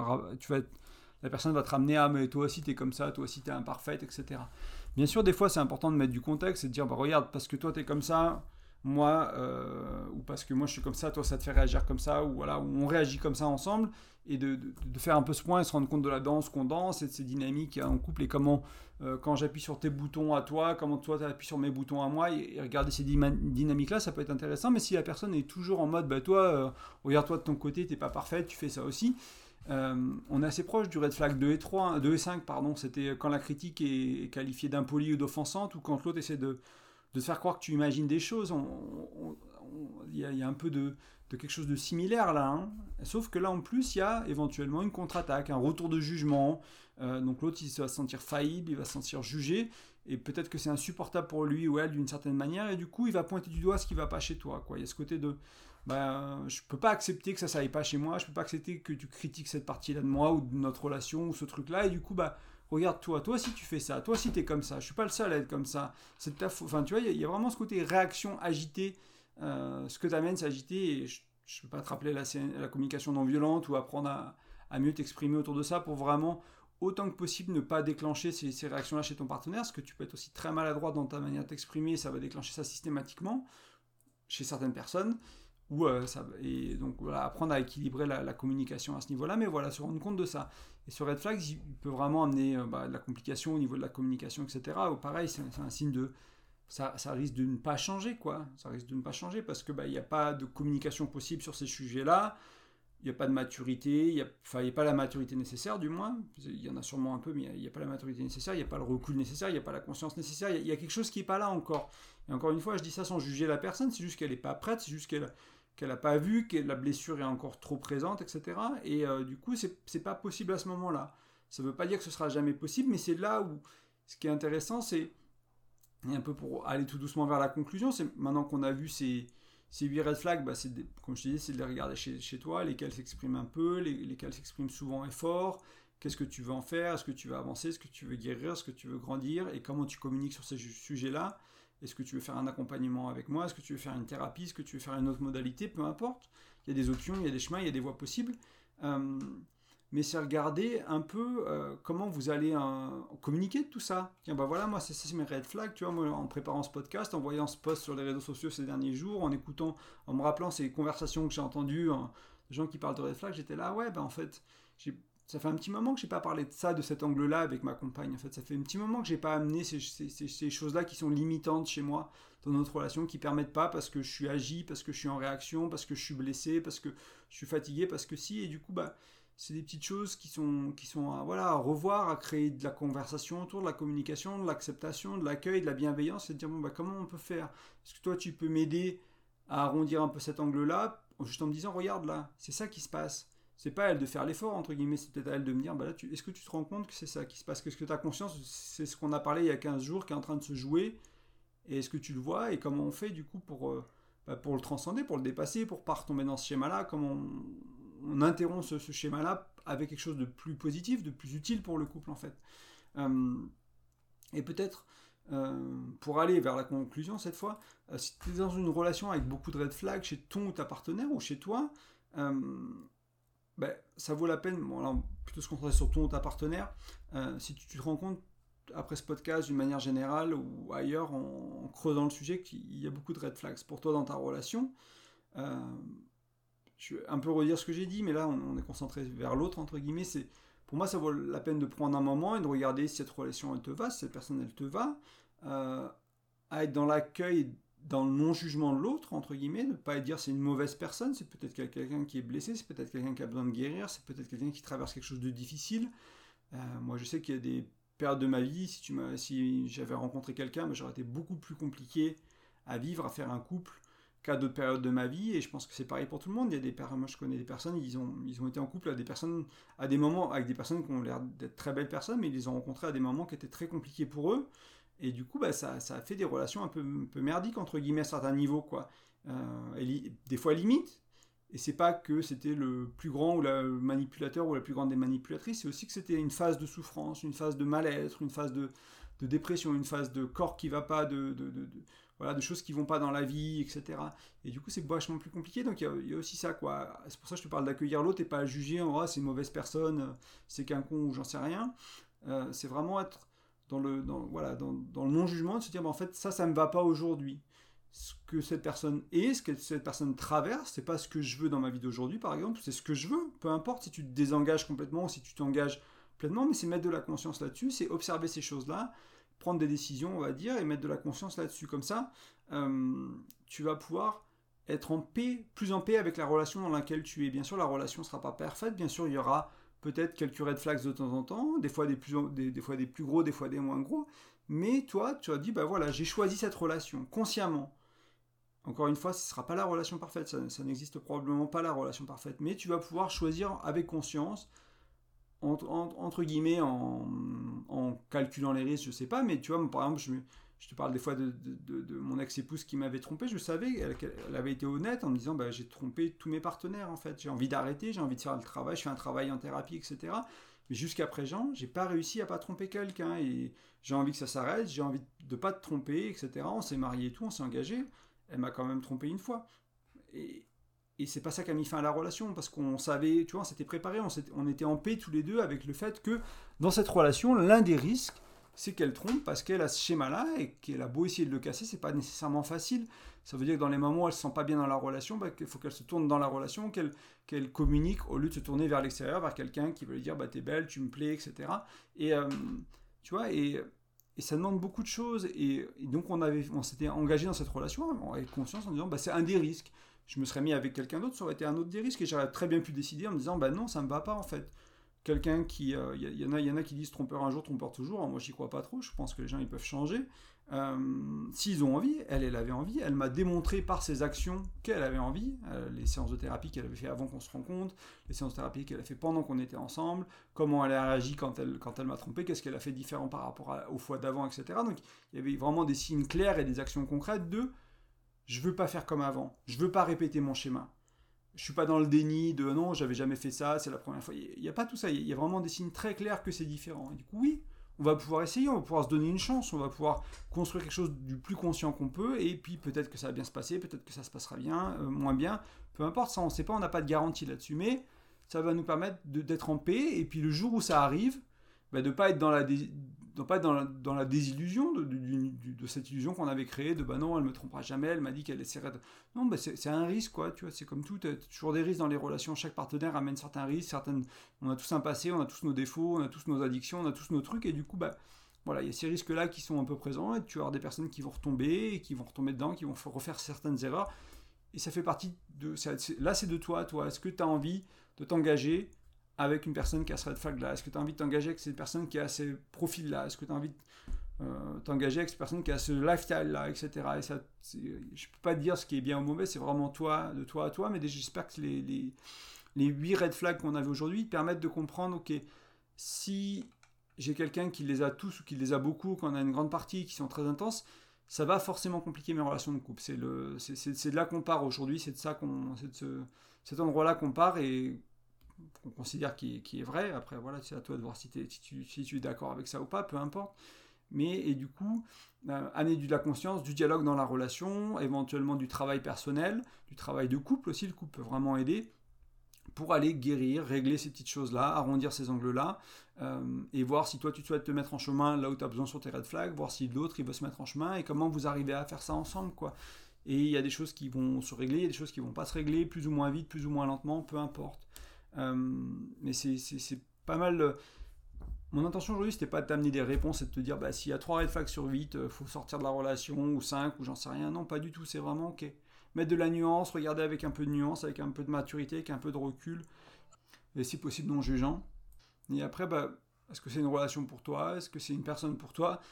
la personne va te ramener à mais toi aussi t'es comme ça, toi aussi t'es imparfaite, etc. Bien sûr, des fois c'est important de mettre du contexte et de dire bah regarde, parce que toi t'es comme ça, moi, ou parce que moi je suis comme ça, toi ça te fait réagir comme ça, ou voilà, on réagit comme ça ensemble, et de faire un peu ce point et se rendre compte de la danse qu'on danse et de ces dynamiques en couple, et comment quand j'appuie sur tes boutons à toi, comment toi tu appuies sur mes boutons à moi, et regarder ces dynamiques là, ça peut être intéressant. Mais si la personne est toujours en mode bah toi, regarde-toi de ton côté, t'es pas parfaite, tu fais ça aussi, on est assez proche du red flag 2 et 3, 2 et 5 pardon, c'était quand la critique est qualifiée d'impolie ou d'offensante, ou quand l'autre essaie de te faire croire que tu imagines des choses. Il y a un peu de quelque chose de similaire là, hein. Sauf que là en plus il y a éventuellement une contre-attaque, un retour de jugement, donc l'autre il va se sentir faillible, il va se sentir jugé, et peut-être que c'est insupportable pour lui ou elle d'une certaine manière, et du coup il va pointer du doigt ce qui va pas chez toi, quoi. Il y a ce côté de je peux pas accepter que ça aille pas chez moi, je peux pas accepter que tu critiques cette partie-là de moi ou de notre relation ou ce truc-là, et du coup regarde toi si tu fais ça, toi si t'es comme ça, je suis pas le seul à être comme ça, c'est ta faute. Enfin tu vois, il y a vraiment ce côté réaction agitée, ce que t'amènes c'est agité, et je peux pas te rappeler la communication non violente ou apprendre à mieux t'exprimer autour de ça pour vraiment autant que possible ne pas déclencher ces réactions-là chez ton partenaire, parce que tu peux être aussi très maladroit dans ta manière de t'exprimer, ça va déclencher ça systématiquement chez certaines personnes, et donc voilà, apprendre à équilibrer la communication à ce niveau-là, mais voilà, se rendre compte de ça. Et ce red flag, il peut vraiment amener de la complication au niveau de la communication, etc. Pareil, c'est un signe de... Ça risque de ne pas changer, quoi. Ça risque de ne pas changer parce que il n'y a pas de communication possible sur ces sujets-là. Il n'y a pas de maturité, il n'y a pas la maturité nécessaire, du moins. Il y en a sûrement un peu, mais il n'y a pas la maturité nécessaire, il n'y a pas le recul nécessaire, il n'y a pas la conscience nécessaire, il y a quelque chose qui n'est pas là encore. Et encore une fois, je dis ça sans juger la personne, c'est juste qu'elle n'est pas prête, c'est juste qu'elle n'a pas vu, que la blessure est encore trop présente, etc. Et du coup, c'est pas possible à ce moment-là. Ça ne veut pas dire que ce sera jamais possible, mais c'est là où ce qui est intéressant, c'est, et un peu pour aller tout doucement vers la conclusion, c'est maintenant qu'on a vu ces 8 red flags, comme je te disais, c'est de les regarder chez toi, lesquels s'expriment un peu, lesquels s'expriment souvent et fort, qu'est-ce que tu veux en faire, est-ce que tu veux avancer, est-ce que tu veux guérir, est-ce que tu veux grandir, et comment tu communiques sur ces sujets-là. Est-ce que tu veux faire un accompagnement avec moi, est-ce que tu veux faire une thérapie, est-ce que tu veux faire une autre modalité, peu importe. Il y a des options, il y a des chemins, il y a des voies possibles. Mais c'est regarder un peu comment vous allez communiquer de tout ça. Tiens, voilà, moi, c'est mes red flags, tu vois, moi, en préparant ce podcast, en voyant ce post sur les réseaux sociaux ces derniers jours, en écoutant, en me rappelant ces conversations que j'ai entendues, des gens qui parlent de red flags, j'étais là, en fait, ça fait un petit moment que j'ai pas parlé de ça, de cet angle-là avec ma compagne. En fait, ça fait un petit moment que j'ai pas amené ces choses-là qui sont limitantes chez moi dans notre relation, qui permettent pas parce que je suis agi, parce que je suis en réaction, parce que je suis blessé, parce que je suis fatigué, parce que si, et du coup, c'est des petites choses qui sont à revoir, à créer de la conversation autour de la communication, de l'acceptation, de l'accueil, de la bienveillance, et de dire comment on peut faire. Est-ce que toi tu peux m'aider à arrondir un peu cet angle-là, juste en me disant regarde là, c'est ça qui se passe. C'est pas à elle de faire l'effort entre guillemets, c'est peut-être à elle de me dire est-ce que tu te rends compte que c'est ça qui se passe, est-ce que tu as conscience, c'est ce qu'on a parlé il y a 15 jours qui est en train de se jouer, et est-ce que tu le vois, et comment on fait du coup pour le transcender, pour le dépasser, pour pas retomber dans ce schéma-là, comment on interrompt ce schéma-là avec quelque chose de plus positif, de plus utile pour le couple en fait. Et peut-être, pour aller vers la conclusion cette fois, si tu es dans une relation avec beaucoup de red flags chez ton ou ta partenaire ou chez toi, ça vaut la peine, plutôt se concentrer sur ton ou ta partenaire, si tu te rends compte après ce podcast d'une manière générale ou ailleurs en creusant le sujet qu'il y a beaucoup de red flags pour toi dans ta relation, je vais un peu redire ce que j'ai dit, mais là on est concentré vers l'autre entre guillemets. Pour moi ça vaut la peine de prendre un moment et de regarder si cette relation elle te va, si cette personne elle te va, à être dans l'accueil, dans le non-jugement de l'autre entre guillemets, ne pas dire c'est une mauvaise personne, c'est peut-être quelqu'un qui est blessé, c'est peut-être quelqu'un qui a besoin de guérir, c'est peut-être quelqu'un qui traverse quelque chose de difficile. Moi je sais qu'il y a des périodes de ma vie, si j'avais rencontré quelqu'un, j'aurais été beaucoup plus compliqué à vivre, à faire un couple qu'à d'autres périodes de ma vie, et je pense que c'est pareil pour tout le monde. Moi je connais des personnes, ils ont été en couple à des moments avec des personnes qui ont l'air d'être très belles personnes, mais ils les ont rencontrées à des moments qui étaient très compliqués pour eux, et du coup ça a fait des relations un peu merdiques entre guillemets à certains niveaux, quoi. Des fois limite, et c'est pas que c'était le plus grand ou le manipulateur ou la plus grande des manipulatrices, c'est aussi que c'était une phase de souffrance, une phase de mal-être, une phase de dépression, une phase de corps qui va pas, de choses qui vont pas dans la vie, etc. Et du coup, c'est vachement plus compliqué, donc il y a aussi ça, quoi. C'est pour ça que je te parle d'accueillir l'autre et pas à juger en c'est une mauvaise personne, c'est qu'un con ou j'en sais rien. C'est vraiment être dans le non-jugement, de se dire, en fait, ça me va pas aujourd'hui. Ce que cette personne est, ce que cette personne traverse, c'est pas ce que je veux dans ma vie d'aujourd'hui, par exemple, c'est ce que je veux, peu importe si tu te désengages complètement ou si tu t'engages pleinement, mais c'est mettre de la conscience là-dessus, c'est observer ces choses-là, prendre des décisions, on va dire, et mettre de la conscience là-dessus. Comme ça, tu vas pouvoir être en paix, plus en paix avec la relation dans laquelle tu es. Bien sûr, la relation ne sera pas parfaite, bien sûr, il y aura peut-être quelques red flags de temps en temps, des fois des plus gros, des fois des moins gros, mais toi, tu as dit, j'ai choisi cette relation, consciemment. Encore une fois, ce ne sera pas la relation parfaite, ça n'existe probablement pas la relation parfaite, mais tu vas pouvoir choisir avec conscience entre guillemets, en calculant les risques, je sais pas, mais tu vois, par exemple, je te parle des fois de mon ex-épouse qui m'avait trompé, je savais qu'elle avait été honnête en me disant, bah, j'ai trompé tous mes partenaires, en fait, j'ai envie d'arrêter, j'ai envie de faire le travail, je fais un travail en thérapie, etc. Mais jusqu'à présent, j'ai pas réussi à pas tromper quelqu'un, et j'ai envie que ça s'arrête, j'ai envie de pas te tromper, etc. On s'est mariés et tout, on s'est engagé, elle m'a quand même trompé une fois. Et, et c'est pas ça qui a mis fin à la relation, parce qu'on savait, tu vois, on s'était préparé, on était en paix tous les deux avec le fait que dans cette relation, l'un des risques, c'est qu'elle trompe parce qu'elle a ce schéma-là et qu'elle a beau essayer de le casser, c'est pas nécessairement facile. Ça veut dire que dans les moments où elle se sent pas bien dans la relation, bah, il faut qu'elle se tourne dans la relation, qu'elle communique au lieu de se tourner vers l'extérieur, vers quelqu'un qui veut lui dire bah, t'es belle, tu me plais, etc. Et tu vois, et ça demande beaucoup de choses. Et donc on s'était engagé dans cette relation avec conscience en disant bah, c'est un des risques. Je me serais mis avec quelqu'un d'autre, ça aurait été un autre des risques et j'aurais très bien pu décider en me disant bah non, ça me va pas en fait. Quelqu'un qui. Y en a qui disent trompeur un jour, trompeur toujours. Moi, j'y crois pas trop. Je pense que les gens, ils peuvent changer. S'ils ont envie, elle avait envie. Elle m'a démontré par ses actions qu'elle avait envie. Les séances de thérapie qu'elle avait fait avant qu'on se rencontre, les séances de thérapie qu'elle a fait pendant qu'on était ensemble, comment elle a réagi quand elle m'a trompé, qu'est-ce qu'elle a fait différent par rapport aux fois d'avant, etc. Donc, il y avait vraiment des signes clairs et des actions concrètes de je veux pas faire comme avant, je veux pas répéter mon schéma. Je suis pas dans le déni de non, j'avais jamais fait ça, c'est la première fois. Il n'y a pas tout ça, il y a vraiment des signes très clairs que c'est différent. Et du coup, oui, on va pouvoir essayer, on va pouvoir se donner une chance, on va pouvoir construire quelque chose du plus conscient qu'on peut, et puis peut-être que ça va bien se passer, peut-être que ça se passera bien, moins bien, peu importe, ça on ne sait pas, on n'a pas de garantie là-dessus, mais ça va nous permettre d'être en paix, et puis le jour où ça arrive, bah, de ne pas être dans la désillusion de cette illusion qu'on avait créée, de bah non, elle ne me trompera jamais, elle m'a dit qu'elle essaierait de... Non, bah c'est un risque, quoi, tu vois, c'est comme tout, tu as toujours des risques dans les relations, chaque partenaire amène certains risques, on a tous un passé, on a tous nos défauts, on a tous nos addictions, on a tous nos trucs, et du coup, bah, voilà, il y a ces risques-là qui sont un peu présents, et tu vas avoir des personnes qui vont retomber, et qui vont retomber dedans, qui vont refaire certaines erreurs, et ça fait partie de... Là, c'est de toi, est-ce que tu as envie de t'engager avec une personne qui a ce red flag là? Est-ce que tu as envie de t'engager avec cette personne qui a ces profils là? Est-ce que tu as envie de t'engager avec cette personne qui a ce lifestyle là, etc. Et ça, je peux pas te dire ce qui est bien ou mauvais, c'est vraiment toi, de toi à toi, mais j'espère que les 8 red flags qu'on avait aujourd'hui permettent de comprendre, ok, si j'ai quelqu'un qui les a tous ou qui les a beaucoup, qu'on a une grande partie qui sont très intenses, ça va forcément compliquer mes relations de couple. C'est de là qu'on part aujourd'hui, c'est de cet endroit-là qu'on part et qu'on considère qui est vrai. Après, voilà, c'est à toi de voir si tu es d'accord avec ça ou pas, peu importe. Et du coup, amener de la conscience, du dialogue dans la relation, éventuellement du travail personnel, du travail de couple aussi. Le couple peut vraiment aider pour aller guérir, régler ces petites choses-là, arrondir ces angles-là, et voir si toi tu souhaites te mettre en chemin là où tu as besoin sur tes red flags, voir si l'autre il veut se mettre en chemin et comment vous arrivez à faire ça ensemble, quoi. Et il y a des choses qui vont se régler, il y a des choses qui vont pas se régler, plus ou moins vite, plus ou moins lentement, peu importe. Mais c'est pas mal. Mon intention aujourd'hui, c'était pas de t'amener des réponses et de te dire bah, s'il y a 3 red flags sur 8, faut sortir de la relation, ou 5, ou j'en sais rien. Non, pas du tout, c'est vraiment ok. Mettre de la nuance, regarder avec un peu de nuance, avec un peu de maturité, avec un peu de recul, et si possible non jugeant. Et après, bah, est-ce que c'est une relation pour toi? Est-ce que c'est une personne pour toi?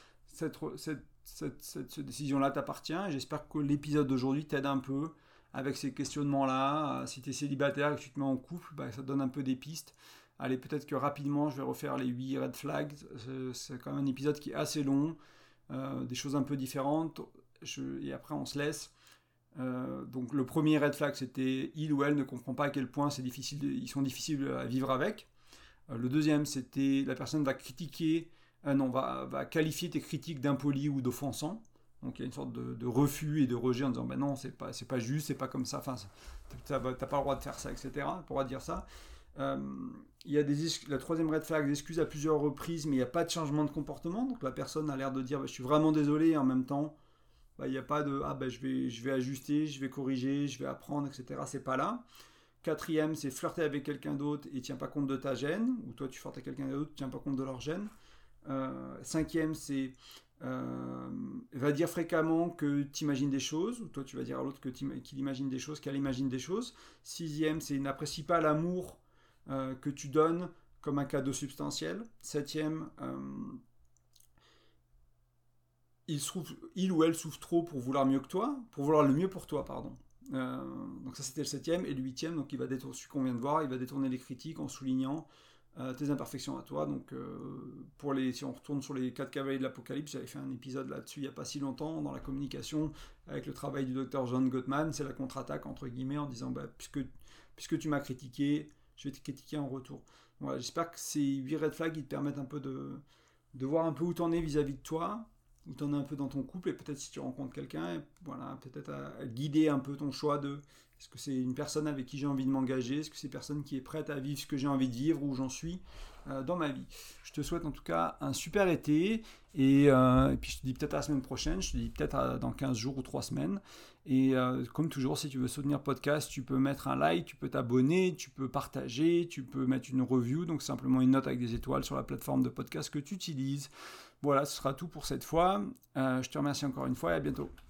Cette décision-là t'appartient, et j'espère que l'épisode d'aujourd'hui t'aide un peu avec ces questionnements-là. Si tu es célibataire et que tu te mets en couple, bah, ça te donne un peu des pistes. Allez, peut-être que rapidement, je vais refaire les 8 red flags. C'est quand même un épisode qui est assez long, des choses un peu différentes, et après on se laisse. Donc le premier red flag, c'était il ou elle ne comprend pas à quel point ils sont difficiles à vivre avec. Le deuxième, c'était la personne va critiquer, va qualifier tes critiques d'impolis ou d'offensants. Donc il y a une sorte de refus et de rejet en disant ben non, c'est pas juste, c'est pas comme ça, enfin, t'as pas le droit de faire ça, etc. T'as pas le droit de dire ça. Il y a la troisième red flag, des excuses à plusieurs reprises, mais il n'y a pas de changement de comportement. Donc la personne a l'air de dire bah, je suis vraiment désolé, et en même temps, bah, il n'y a pas de je vais ajuster, je vais corriger, je vais apprendre, etc. C'est pas là. Quatrième, c'est flirter avec quelqu'un d'autre et tient pas compte de ta gêne, ou toi tu flirtes avec quelqu'un d'autre, tiens pas compte de leur gêne. Cinquième, c'est va dire fréquemment que tu imagines des choses, ou toi tu vas dire à l'autre qu'il imagine des choses, qu'elle imagine des choses. Sixième, c'est n'apprécie pas l'amour que tu donnes comme un cadeau substantiel. Septième, il ou elle souffre trop pour vouloir mieux que toi, pour vouloir le mieux pour toi, pardon. Donc ça c'était le septième. Et le huitième, donc il va détourner, celui qu'on vient de voir, il va détourner les critiques en soulignant tes imperfections à toi. Donc, si on retourne sur les 4 cavaliers de l'Apocalypse, j'avais fait un épisode là-dessus il n'y a pas si longtemps, dans la communication, avec le travail du docteur John Gottman. C'est la contre-attaque, entre guillemets, en disant puisque tu m'as critiqué, je vais te critiquer en retour. Voilà, j'espère que ces 8 red flags ils te permettent un peu de voir un peu où tu en es vis-à-vis de toi, où tu en es un peu dans ton couple, et peut-être si tu rencontres quelqu'un, voilà, peut-être à guider un peu ton choix de est-ce que c'est une personne avec qui j'ai envie de m'engager, est-ce que c'est une personne qui est prête à vivre ce que j'ai envie de vivre, où j'en suis dans ma vie. Je te souhaite en tout cas un super été, et puis je te dis peut-être à la semaine prochaine, je te dis peut-être dans 15 jours ou 3 semaines. Et comme toujours, si tu veux soutenir podcast, tu peux mettre un like, tu peux t'abonner, tu peux partager, tu peux mettre une review, donc simplement une note avec des étoiles sur la plateforme de podcast que tu utilises. Voilà, ce sera tout pour cette fois. Je te remercie encore une fois et à bientôt.